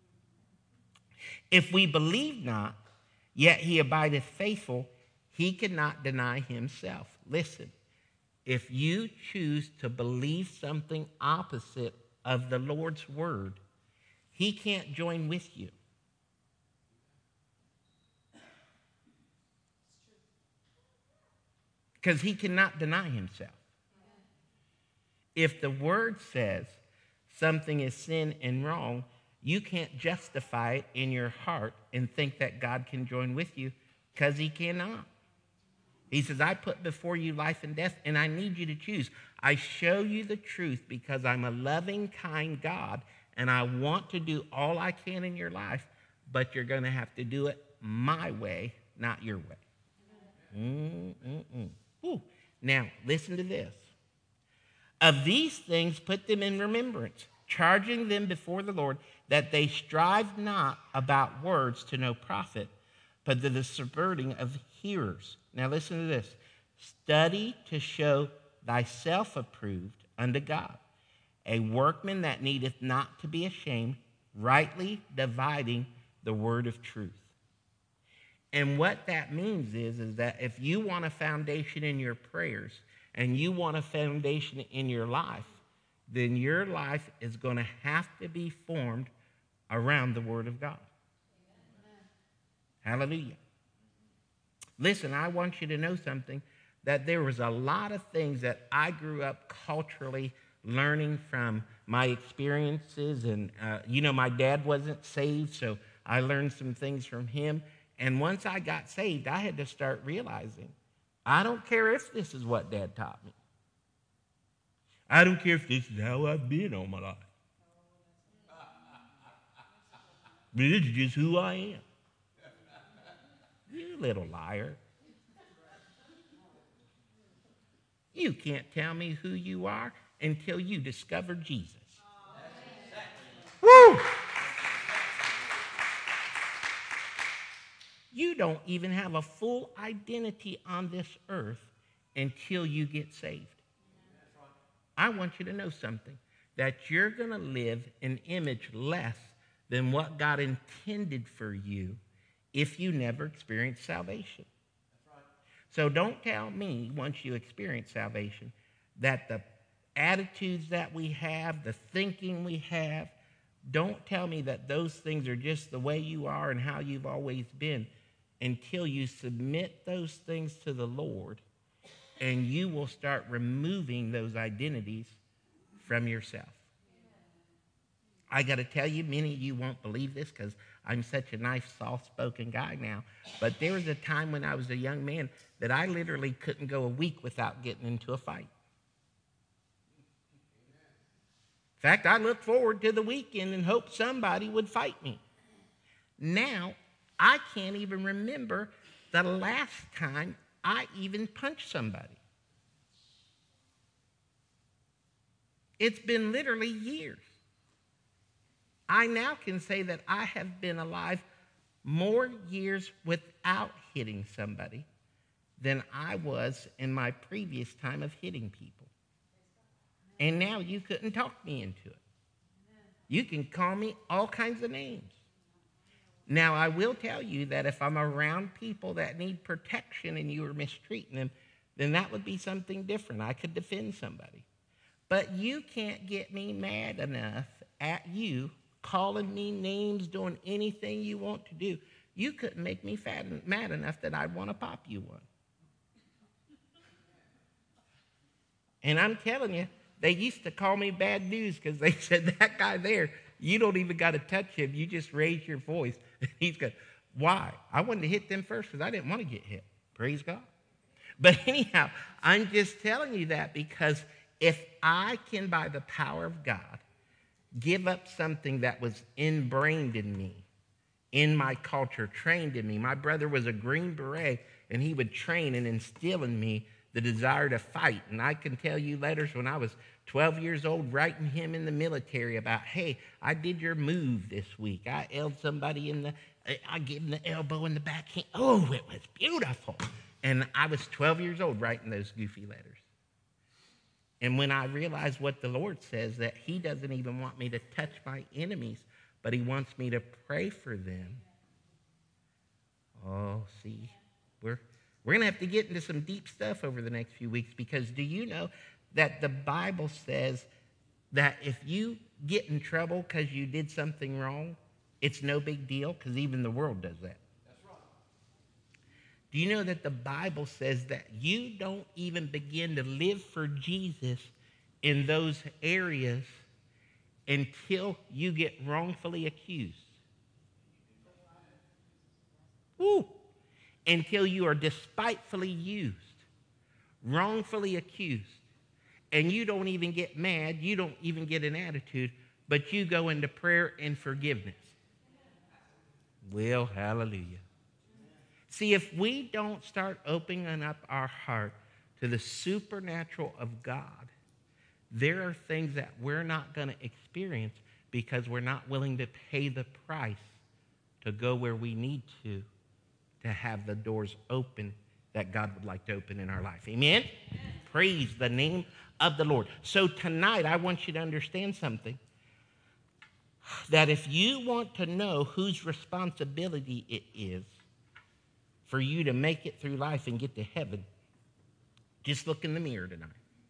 If we believe not, yet he abideth faithful, he cannot deny himself. Listen, if you choose to believe something opposite of the Lord's word, he can't join with you. Because he cannot deny himself. If the word says something is sin and wrong, you can't justify it in your heart and think that God can join with you, because he cannot. He says, I put before you life and death, and I need you to choose. I show you the truth because I'm a loving, kind God, and I want to do all I can in your life, but you're going to have to do it my way, not your way. Ooh. Now, listen to this. Of these things, put them in remembrance, charging them before the Lord, that they strive not about words to no profit, but to the subverting of hearers. Now listen to this. Study to show thyself approved unto God, a workman that needeth not to be ashamed, rightly dividing the word of truth. And what that means is that if you want a foundation in your prayers and you want a foundation in your life, then your life is going to have to be formed around the Word of God. Amen. Hallelujah. Listen, I want you to know something, that there was a lot of things that I grew up culturally learning from my experiences. And, my dad wasn't saved, so I learned some things from him. And once I got saved, I had to start realizing, I don't care if this is what Dad taught me. I don't care if this is how I've been all my life. This is just who I am. You little liar. You can't tell me who you are until you discover Jesus. Woo! You don't even have a full identity on this earth until you get saved. I want you to know something, that you're going to live an image less than what God intended for you if you never experience salvation. So don't tell me once you experience salvation that the attitudes that we have, the thinking we have, don't tell me that those things are just the way you are and how you've always been, until you submit those things to the Lord, and you will start removing those identities from yourself. I got to tell you, many of you won't believe this because I'm such a nice, soft-spoken guy now, but there was a time when I was a young man that I literally couldn't go a week without getting into a fight. In fact, I looked forward to the weekend and hoped somebody would fight me. Now, I can't even remember the last time I even punched somebody. It's been literally years. I now can say that I have been alive more years without hitting somebody than I was in my previous time of hitting people. And now you couldn't talk me into it. You can call me all kinds of names. Now, I will tell you that if I'm around people that need protection and you are mistreating them, then that would be something different. I could defend somebody. But you can't get me mad enough at you, calling me names, doing anything you want to do. You couldn't make me mad enough that I'd want to pop you one. And I'm telling you, they used to call me bad news because they said, that guy there, you don't even got to touch him. You just raise your voice. He's good. Why? I wanted to hit them first because I didn't want to get hit. Praise God. But anyhow, I'm just telling you that because if I can, by the power of God, give up something that was ingrained in me, in my culture, trained in me. My brother was a Green Beret, and he would train and instill in me the desire to fight. And I can tell you letters when I was 12 years old writing him in the military about, hey, I did your move this week. I held somebody in the I give him the elbow and the backhand. Oh, it was beautiful. And I was 12 years old writing those goofy letters. And when I realized what the Lord says, that he doesn't even want me to touch my enemies, but he wants me to pray for them. Oh, see, we're going to have to get into some deep stuff over the next few weeks, because do you know that the Bible says that if you get in trouble because you did something wrong, it's no big deal, because even the world does that. That's right. Do you know that the Bible says that you don't even begin to live for Jesus in those areas until you get wrongfully accused? Woo! Until you are despitefully used, wrongfully accused, and you don't even get mad, you don't even get an attitude, but you go into prayer and forgiveness. Well, hallelujah. See, if we don't start opening up our heart to the supernatural of God, there are things that we're not going to experience because we're not willing to pay the price to go where we need to have the doors open that God would like to open in our life. Amen? Praise the name of the Lord. So tonight, I want you to understand something. That if you want to know whose responsibility it is for you to make it through life and get to heaven, just look in the mirror tonight.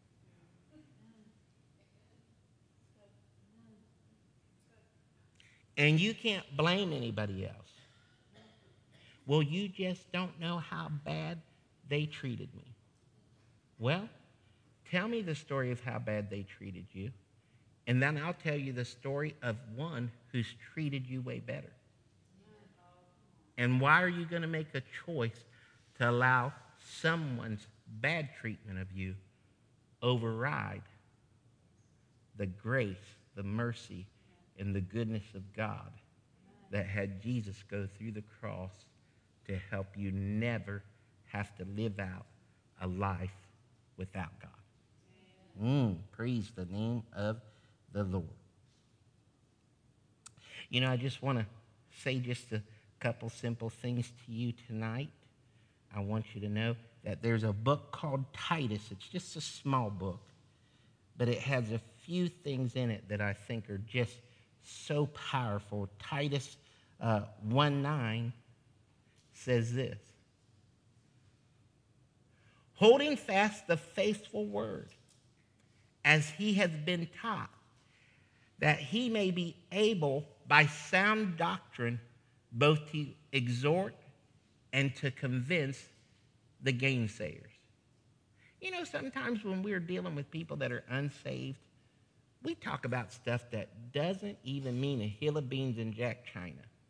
And you can't blame anybody else. Well, you just don't know how bad they treated me. Well, tell me the story of how bad they treated you, and then I'll tell you the story of one who's treated you way better. And why are you going to make a choice to allow someone's bad treatment of you override the grace, the mercy, and the goodness of God that had Jesus go through the cross to help you never have to live out a life without God? Praise the name of the Lord. You know, I just want to say just a couple simple things to you tonight. I want you to know that there's a book called Titus. It's just a small book, but it has a few things in it that I think are just so powerful. Titus 1:9 says this: holding fast the faithful word as he has been taught, that he may be able by sound doctrine both to exhort and to convince the gainsayers. You know, sometimes when we're dealing with people that are unsaved, we talk about stuff that doesn't even mean a hill of beans in Jack China.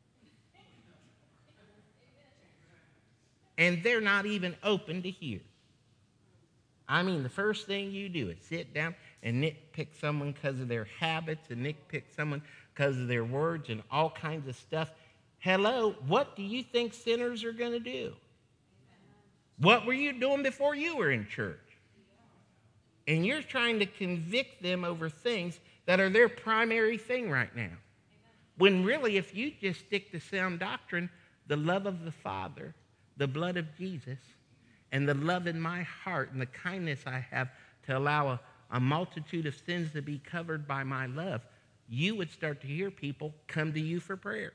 And they're not even open to hear. I mean, the first thing you do is sit down and nitpick someone because of their habits, and nitpick someone because of their words and all kinds of stuff. Hello, what do you think sinners are going to do? What were you doing before you were in church? And you're trying to convict them over things that are their primary thing right now. When really, if you just stick to sound doctrine, the love of the Father, the blood of Jesus, and the love in my heart and the kindness I have to allow a multitude of sins to be covered by my love, you would start to hear people come to you for prayer.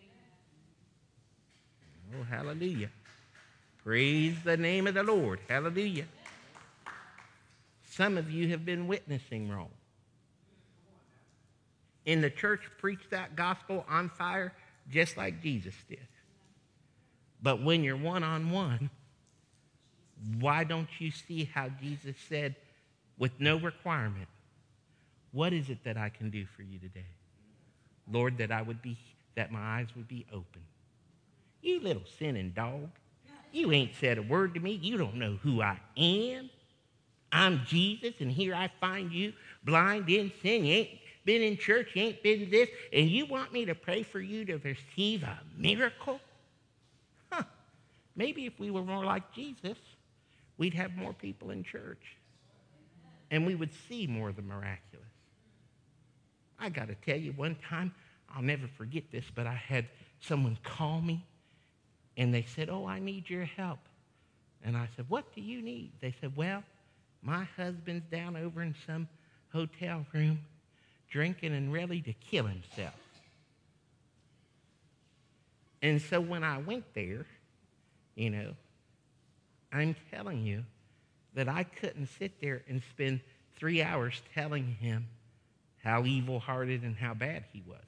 Oh, hallelujah. Praise the name of the Lord. Hallelujah. Some of you have been witnessing wrong. In the church, preach that gospel on fire just like Jesus did. But when you're one-on-one, why don't you see how Jesus said, with no requirement, what is it that I can do for you today? Lord, that my eyes would be open. You little sinning dog. You ain't said a word to me. You don't know who I am. I'm Jesus, and here I find you blind in sin. You ain't been in church. You ain't been this. And you want me to pray for you to receive a miracle? Huh. Maybe if we were more like Jesus, we'd have more people in church. And we would see more of the miraculous. I got to tell you, one time, I'll never forget this, but I had someone call me, and they said, oh, I need your help. And I said, what do you need? They said, well, my husband's down over in some hotel room drinking and ready to kill himself. And so when I went there, I'm telling you that I couldn't sit there and spend 3 hours telling him how evil-hearted and how bad he was.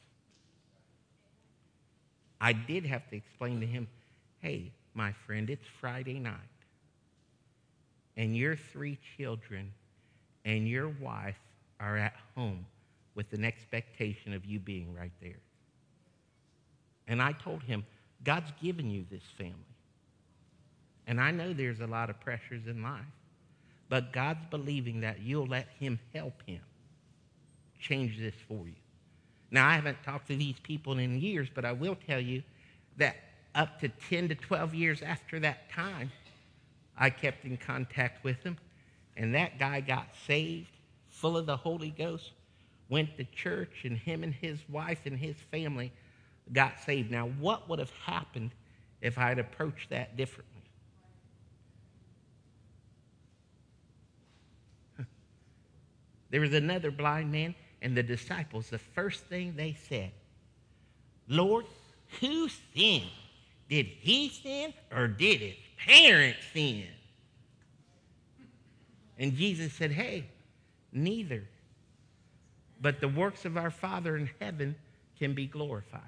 I did have to explain to him, hey, my friend, it's Friday night, and your 3 children and your wife are at home with an expectation of you being right there. And I told him, God's given you this family. And I know there's a lot of pressures in life, but God's believing that you'll let him help him change this for you. Now, I haven't talked to these people in years, but I will tell you that up to 10 to 12 years after that time, I kept in contact with him, and that guy got saved, full of the Holy Ghost, went to church, and him and his wife and his family got saved. Now, what would have happened if I had approached that differently? There was another blind man, and the disciples, the first thing they said, Lord, who sinned? Did he sin or did his parents sin? And Jesus said, hey, neither. But the works of our Father in heaven can be glorified.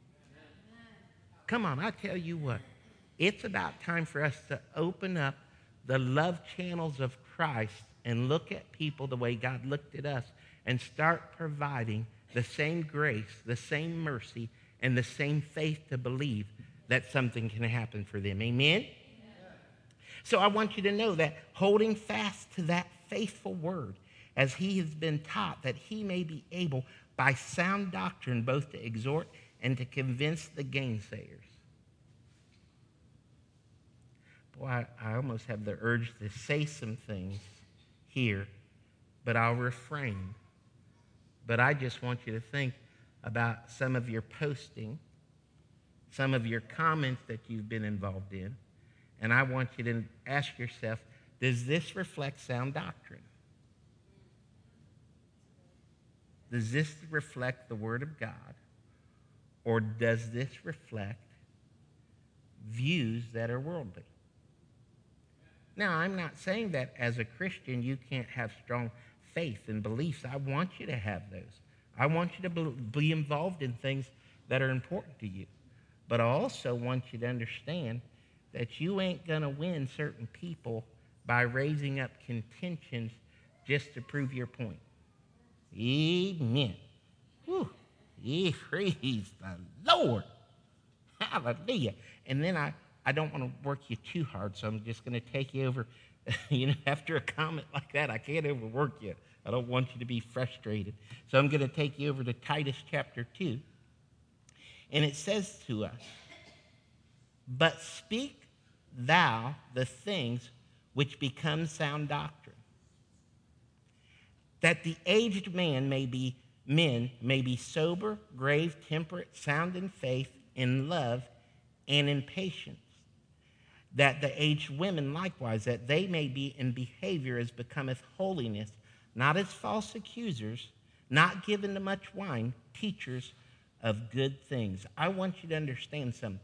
Come on, I tell you what. It's about time for us to open up the love channels of Christ and look at people the way God looked at us and start providing the same grace, the same mercy, and the same faith to believe that something can happen for them. Amen? So I want you to know that holding fast to that faithful word as he has been taught, that he may be able by sound doctrine both to exhort and to convince the gainsayers. Boy, I almost have the urge to say some things here, but I'll refrain. But I just want you to think about some of your posting, some of your comments that you've been involved in, and I want you to ask yourself, does this reflect sound doctrine? Does this reflect the Word of God? Or does this reflect views that are worldly? Now, I'm not saying that as a Christian you can't have strong faith and beliefs. I want you to have those. I want you to be involved in things that are important to you. But I also want you to understand that you ain't going to win certain people by raising up contentions just to prove your point. Amen. Whew. Yeah, praise the Lord. Hallelujah. And then I don't want to work you too hard, so I'm just going to take you over. After a comment like that, I can't overwork you. I don't want you to be frustrated. So I'm going to take you over to Titus chapter 2. And it says to us, but speak thou the things which become sound doctrine, that the aged men may be sober, grave, temperate, sound in faith, in love, and in patience. That the aged women likewise, that they may be in behavior as becometh holiness, not as false accusers, not given to much wine, teachers of good things. I want you to understand something.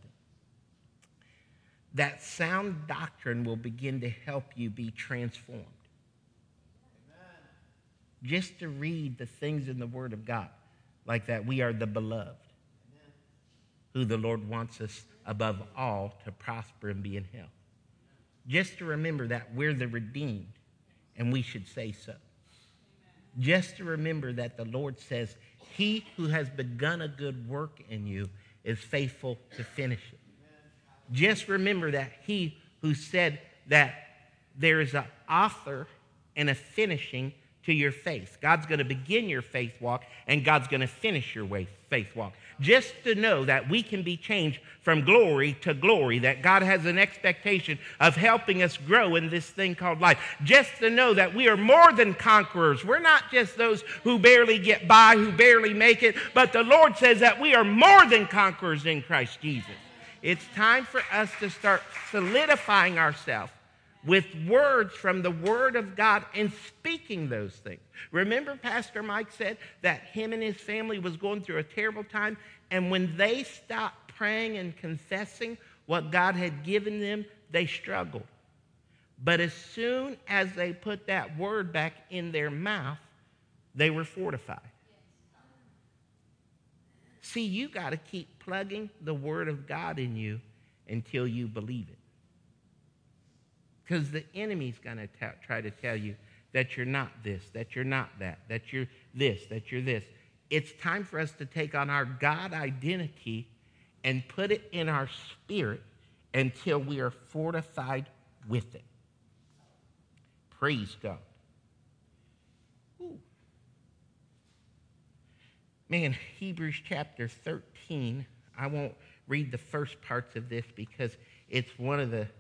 That sound doctrine will begin to help you be transformed. Amen. Just to read the things in the Word of God, like that we are the beloved, amen, who the Lord wants us above all to prosper and be in health. Just to remember that we're the redeemed, and we should say so. Amen. Just to remember that the Lord says, he who has begun a good work in you is faithful to finish it. Just remember that he who said that there is an author and a finishing to your faith. God's going to begin your faith walk, and God's going to finish your faith walk. Just to know that we can be changed from glory to glory, that God has an expectation of helping us grow in this thing called life. Just to know that we are more than conquerors. We're not just those who barely get by, who barely make it, but the Lord says that we are more than conquerors in Christ Jesus. It's time for us to start solidifying ourselves with words from the Word of God and speaking those things. Remember Pastor Mike said that him and his family was going through a terrible time, and when they stopped praying and confessing what God had given them, they struggled. But as soon as they put that word back in their mouth, they were fortified. See, you got to keep plugging the Word of God in you until you believe it. Because the enemy's going to try to tell you that you're not this, that you're not that you're this, that you're this. It's time for us to take on our God identity and put it in our spirit until we are fortified with it. Praise God. Ooh. Man, Hebrews chapter 13, I won't read the first parts of this because it's one of the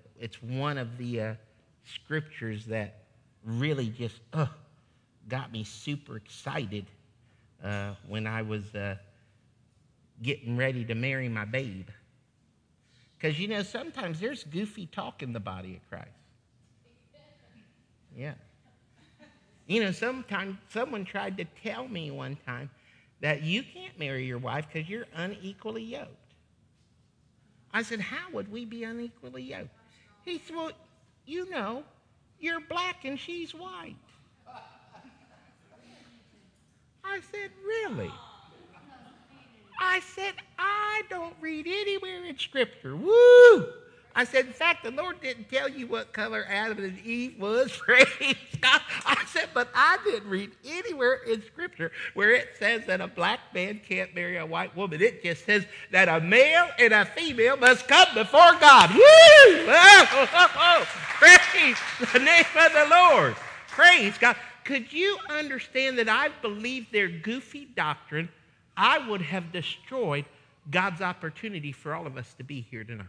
scriptures that really just got me super excited when I was getting ready to marry my babe. Because, you know, sometimes there's goofy talk in the body of Christ. Yeah. You know, sometimes someone tried to tell me one time that you can't marry your wife because you're unequally yoked. I said, how would we be unequally yoked? He said, well, you know, you're black and she's white. I said, really? I said, I don't read anywhere in Scripture. Woo! I said, in fact, the Lord didn't tell you what color Adam and Eve was. Praise God. I said, but I didn't read anywhere in Scripture where it says that a black man can't marry a white woman. It just says that a male and a female must come before God. Woo! Oh. Praise the name of the Lord. Praise God. Could you understand that I believed their goofy doctrine, I would have destroyed God's opportunity for all of us to be here tonight.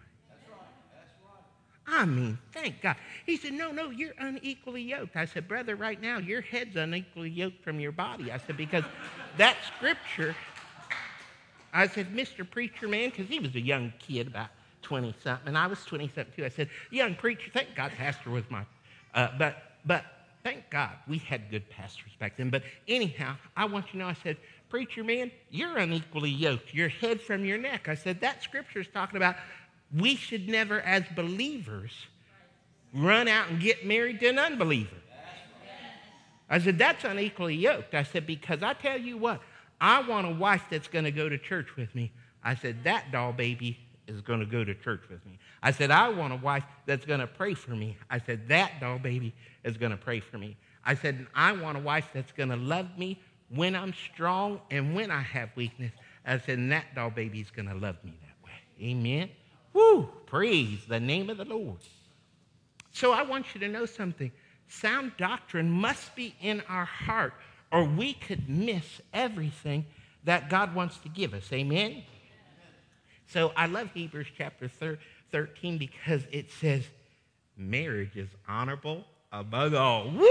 I mean, thank God. He said, no, you're unequally yoked. I said, brother, right now, your head's unequally yoked from your body. I said, because that scripture, I said, Mr. Preacher Man, because he was a young kid, about 20-something, and I was 20-something too. I said, young preacher, thank God pastor was my, but thank God we had good pastors back then. But anyhow, I want you to know, I said, preacher man, you're unequally yoked. Your head from your neck. I said, that scripture is talking about we should never, as believers, run out and get married to an unbeliever. I said, that's unequally yoked. I said, because I tell you what, I want a wife that's going to go to church with me. I said, that doll baby is going to go to church with me. I said, I want a wife that's going to pray for me. I said, that doll baby is going to pray for me. I said, I want a wife that's going to love me when I'm strong and when I have weakness. I said, and that doll baby's going to love me that way. Amen. Woo! Praise the name of the Lord. So I want you to know something. Sound doctrine must be in our heart, or we could miss everything that God wants to give us. Amen? So I love Hebrews chapter 13 because it says marriage is honorable above all. Woo!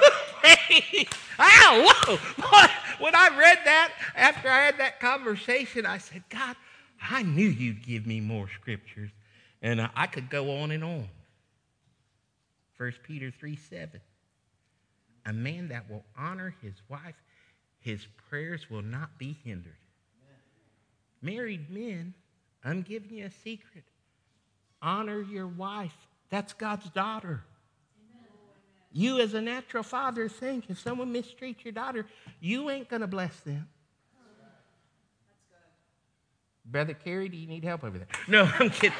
Ow! Whoa! When I read that, after I had that conversation, I said, God, I knew you'd give me more scriptures, and I could go on and on. 1 Peter 3:7. A man that will honor his wife, his prayers will not be hindered. Married men, I'm giving you a secret. Honor your wife. That's God's daughter. You as a natural father think if someone mistreats your daughter, you ain't going to bless them. Brother Kerry, do you need help over there? No, I'm kidding.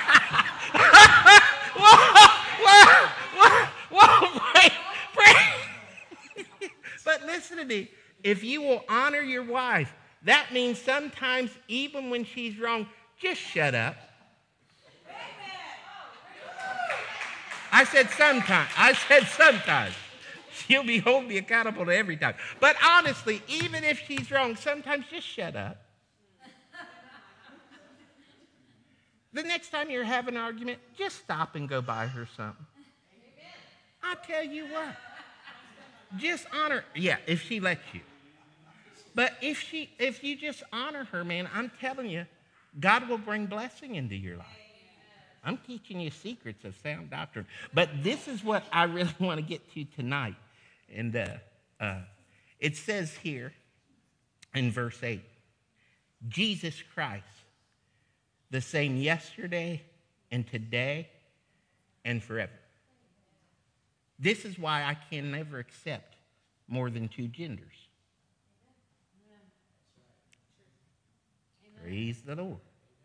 Whoa, pray. But listen to me. If you will honor your wife, that means sometimes, even when she's wrong, just shut up. I said sometimes. You'll be holding me accountable to every time. But honestly, even if she's wrong, sometimes just shut up. The next time you're having an argument, just stop and go buy her something. I tell you what. Just honor, yeah, if she lets you. But if you just honor her, man, I'm telling you, God will bring blessing into your life. I'm teaching you secrets of sound doctrine. But this is what I really want to get to tonight. And it says here in verse 8, Jesus Christ, the same yesterday and today and forever. This is why I can never accept more than two genders. Praise the Lord.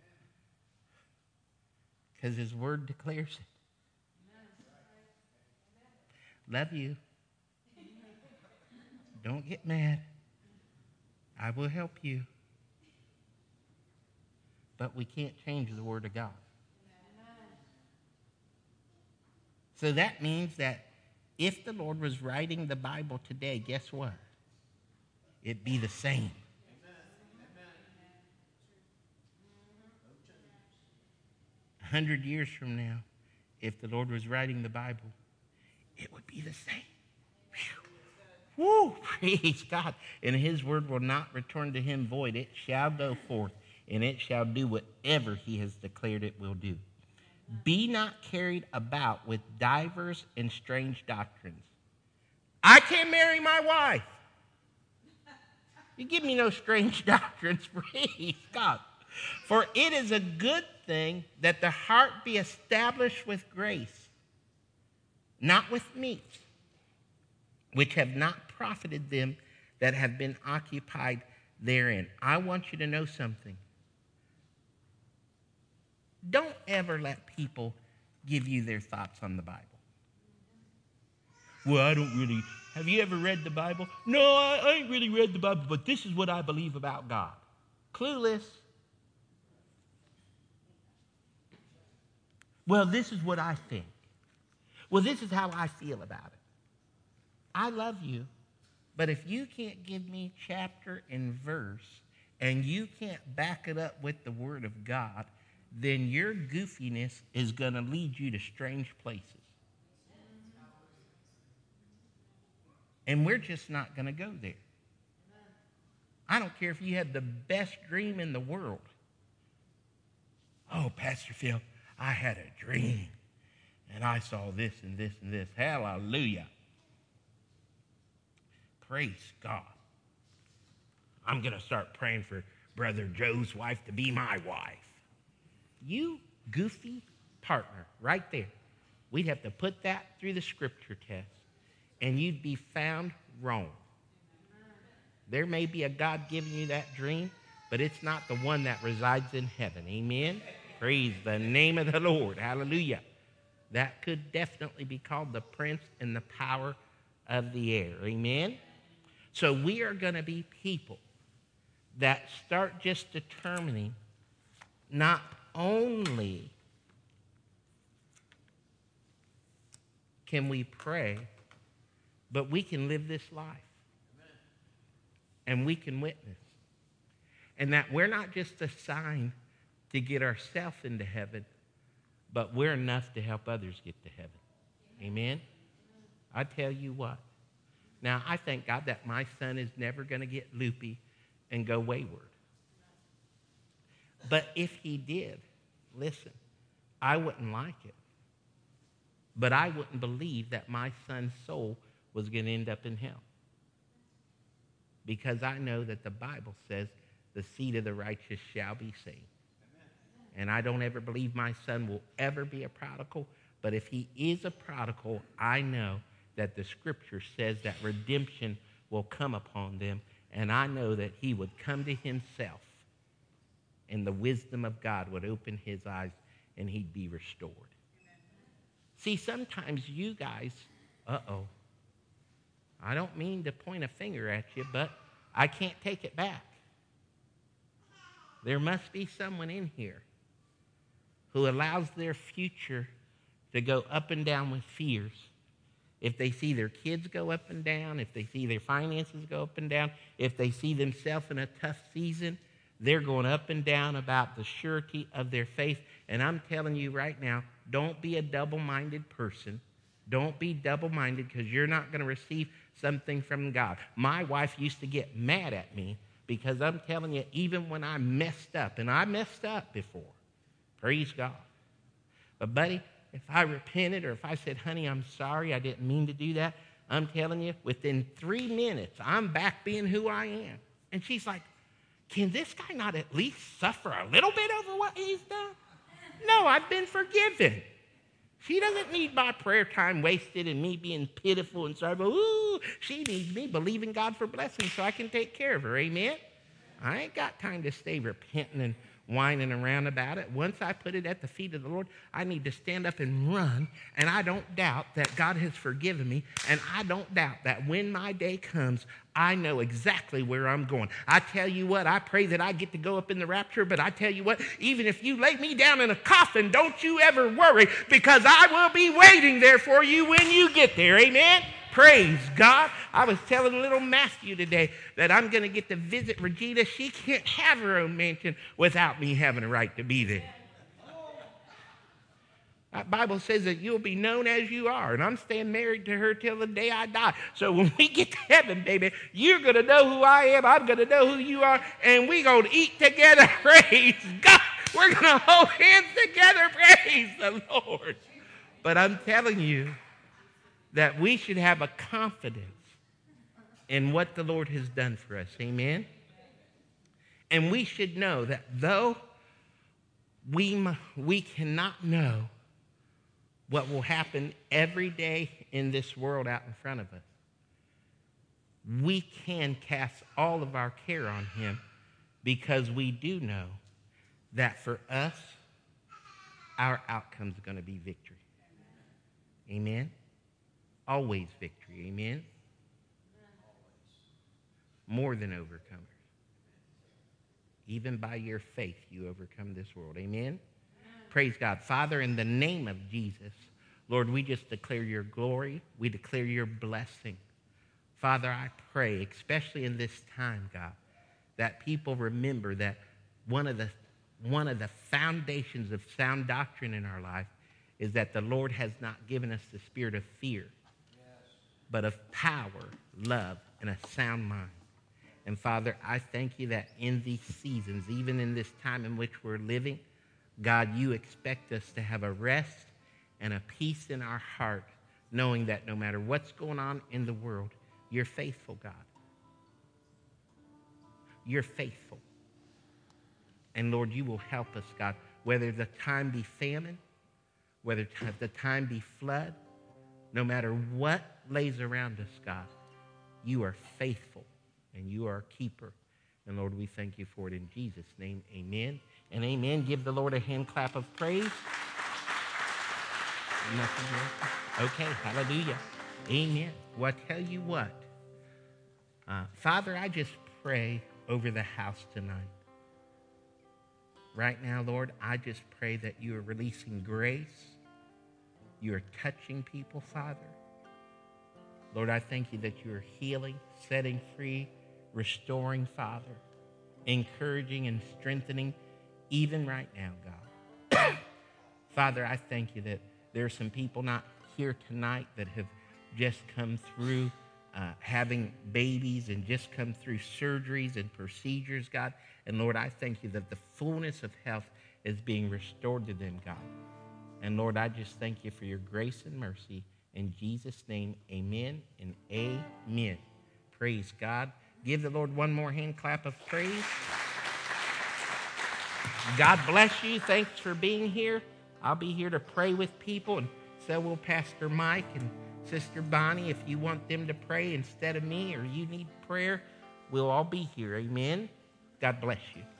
Because his word declares it. Love you. Don't get mad. I will help you. But we can't change the word of God. So that means that if the Lord was writing the Bible today, guess what? It'd be the same. 100 years from now, if the Lord was writing the Bible, it would be the same. Whew. Woo, praise God. And his word will not return to him void. It shall go forth, and it shall do whatever he has declared it will do. Be not carried about with divers and strange doctrines. I can't marry my wife. You give me no strange doctrines, praise God. For it is a good thing that the heart be established with grace, not with meats, which have not profited them that have been occupied therein. I want you to know something. Don't ever let people give you their thoughts on the Bible. Well, I don't really. Have you ever read the Bible? No, I ain't really read the Bible, but this is what I believe about God. Clueless. Well, this is what I think. Well, this is how I feel about it. I love you, but if you can't give me chapter and verse, and you can't back it up with the Word of God, then your goofiness is going to lead you to strange places. And we're just not going to go there. I don't care if you had the best dream in the world. Oh, Pastor Phil, I had a dream, and I saw this and this and this. Hallelujah. Praise God. I'm going to start praying for Brother Joe's wife to be my wife. You goofy partner right there. We'd have to put that through the scripture test, and you'd be found wrong. There may be a God giving you that dream, but it's not the one that resides in heaven. Amen? Praise the name of the Lord. Hallelujah. That could definitely be called the prince and the power of the air. Amen? So we are going to be people that start just determining not only can we pray, but we can live this life. And we can witness. And that we're not just assigned to get ourselves into heaven, but we're enough to help others get to heaven. Amen? I tell you what. Now, I thank God that my son is never going to get loopy and go wayward. But if he did, listen, I wouldn't like it. But I wouldn't believe that my son's soul was going to end up in hell. Because I know that the Bible says the seed of the righteous shall be saved. And I don't ever believe my son will ever be a prodigal. But if he is a prodigal, I know that the scripture says that redemption will come upon them. And I know that he would come to himself. And the wisdom of God would open his eyes and he'd be restored. See, sometimes you guys, I don't mean to point a finger at you, but I can't take it back. There must be someone in here who allows their future to go up and down with fears if they see their kids go up and down, if they see their finances go up and down, if they see themselves in a tough season, they're going up and down about the surety of their faith. And I'm telling you right now, don't be a double-minded person. Don't be double-minded, because you're not going to receive something from God. My wife used to get mad at me because I'm telling you, even when I messed up, and I messed up before, praise God. But buddy, if I repented, or if I said, honey, I'm sorry, I didn't mean to do that, I'm telling you, within 3 minutes, I'm back being who I am. And she's like, can this guy not at least suffer a little bit over what he's done? No, I've been forgiven. She doesn't need my prayer time wasted and me being pitiful and sorry. Ooh, she needs me believing God for blessings so I can take care of her. Amen? I ain't got time to stay repenting and whining around about it. Once I put it at the feet of the Lord, I need to stand up and run. And I don't doubt that God has forgiven me. And I don't doubt that when my day comes, I know exactly where I'm going. I tell you what, I pray that I get to go up in the rapture. But I tell you what, even if you lay me down in a coffin, don't you ever worry, because I will be waiting there for you when you get there. Amen? Praise God. I was telling little Matthew today that I'm going to get to visit Regina. She can't have her own mansion without me having a right to be there. That Bible says that you'll be known as you are, and I'm staying married to her till the day I die. So when we get to heaven, baby, you're going to know who I am. I'm going to know who you are, and we're going to eat together. Praise God. We're going to hold hands together. Praise the Lord. But I'm telling you that we should have a confidence in what the Lord has done for us. Amen? And we should know that though we cannot know what will happen every day in this world out in front of us, we can cast all of our care on him, because we do know that for us, our outcome is going to be victory. Amen? Always victory. Amen? More than overcomers. Even by your faith, you overcome this world. Amen? Praise God. Father, in the name of Jesus, Lord, we just declare your glory. We declare your blessing. Father, I pray, especially in this time, God, that people remember that one of the foundations of sound doctrine in our life is that the Lord has not given us the spirit of fear, but of power, love, and a sound mind. And Father, I thank you that in these seasons, even in this time in which we're living, God, you expect us to have a rest and a peace in our heart, knowing that no matter what's going on in the world, you're faithful, God. You're faithful. And Lord, you will help us, God, whether the time be famine, whether the time be flood, no matter what lays around us, God, you are faithful and you are a keeper. And Lord, we thank you for it in Jesus' name. Amen and amen. Give the Lord a hand clap of praise. Nothing else? Okay, hallelujah. Amen. Well, I tell you what, Father, I just pray over the house tonight. Right now, Lord, I just pray that you are releasing grace. You are touching people, Father. Lord, I thank you that you are healing, setting free, restoring, Father, encouraging and strengthening, even right now, God. Father, I thank you that there are some people not here tonight that have just come through having babies and just come through surgeries and procedures, God. And Lord, I thank you that the fullness of health is being restored to them, God. And Lord, I just thank you for your grace and mercy. In Jesus' name, amen and amen. Praise God. Give the Lord one more hand clap of praise. God bless you. Thanks for being here. I'll be here to pray with people, and so will Pastor Mike and Sister Bonnie. If you want them to pray instead of me, or you need prayer, we'll all be here. Amen. God bless you.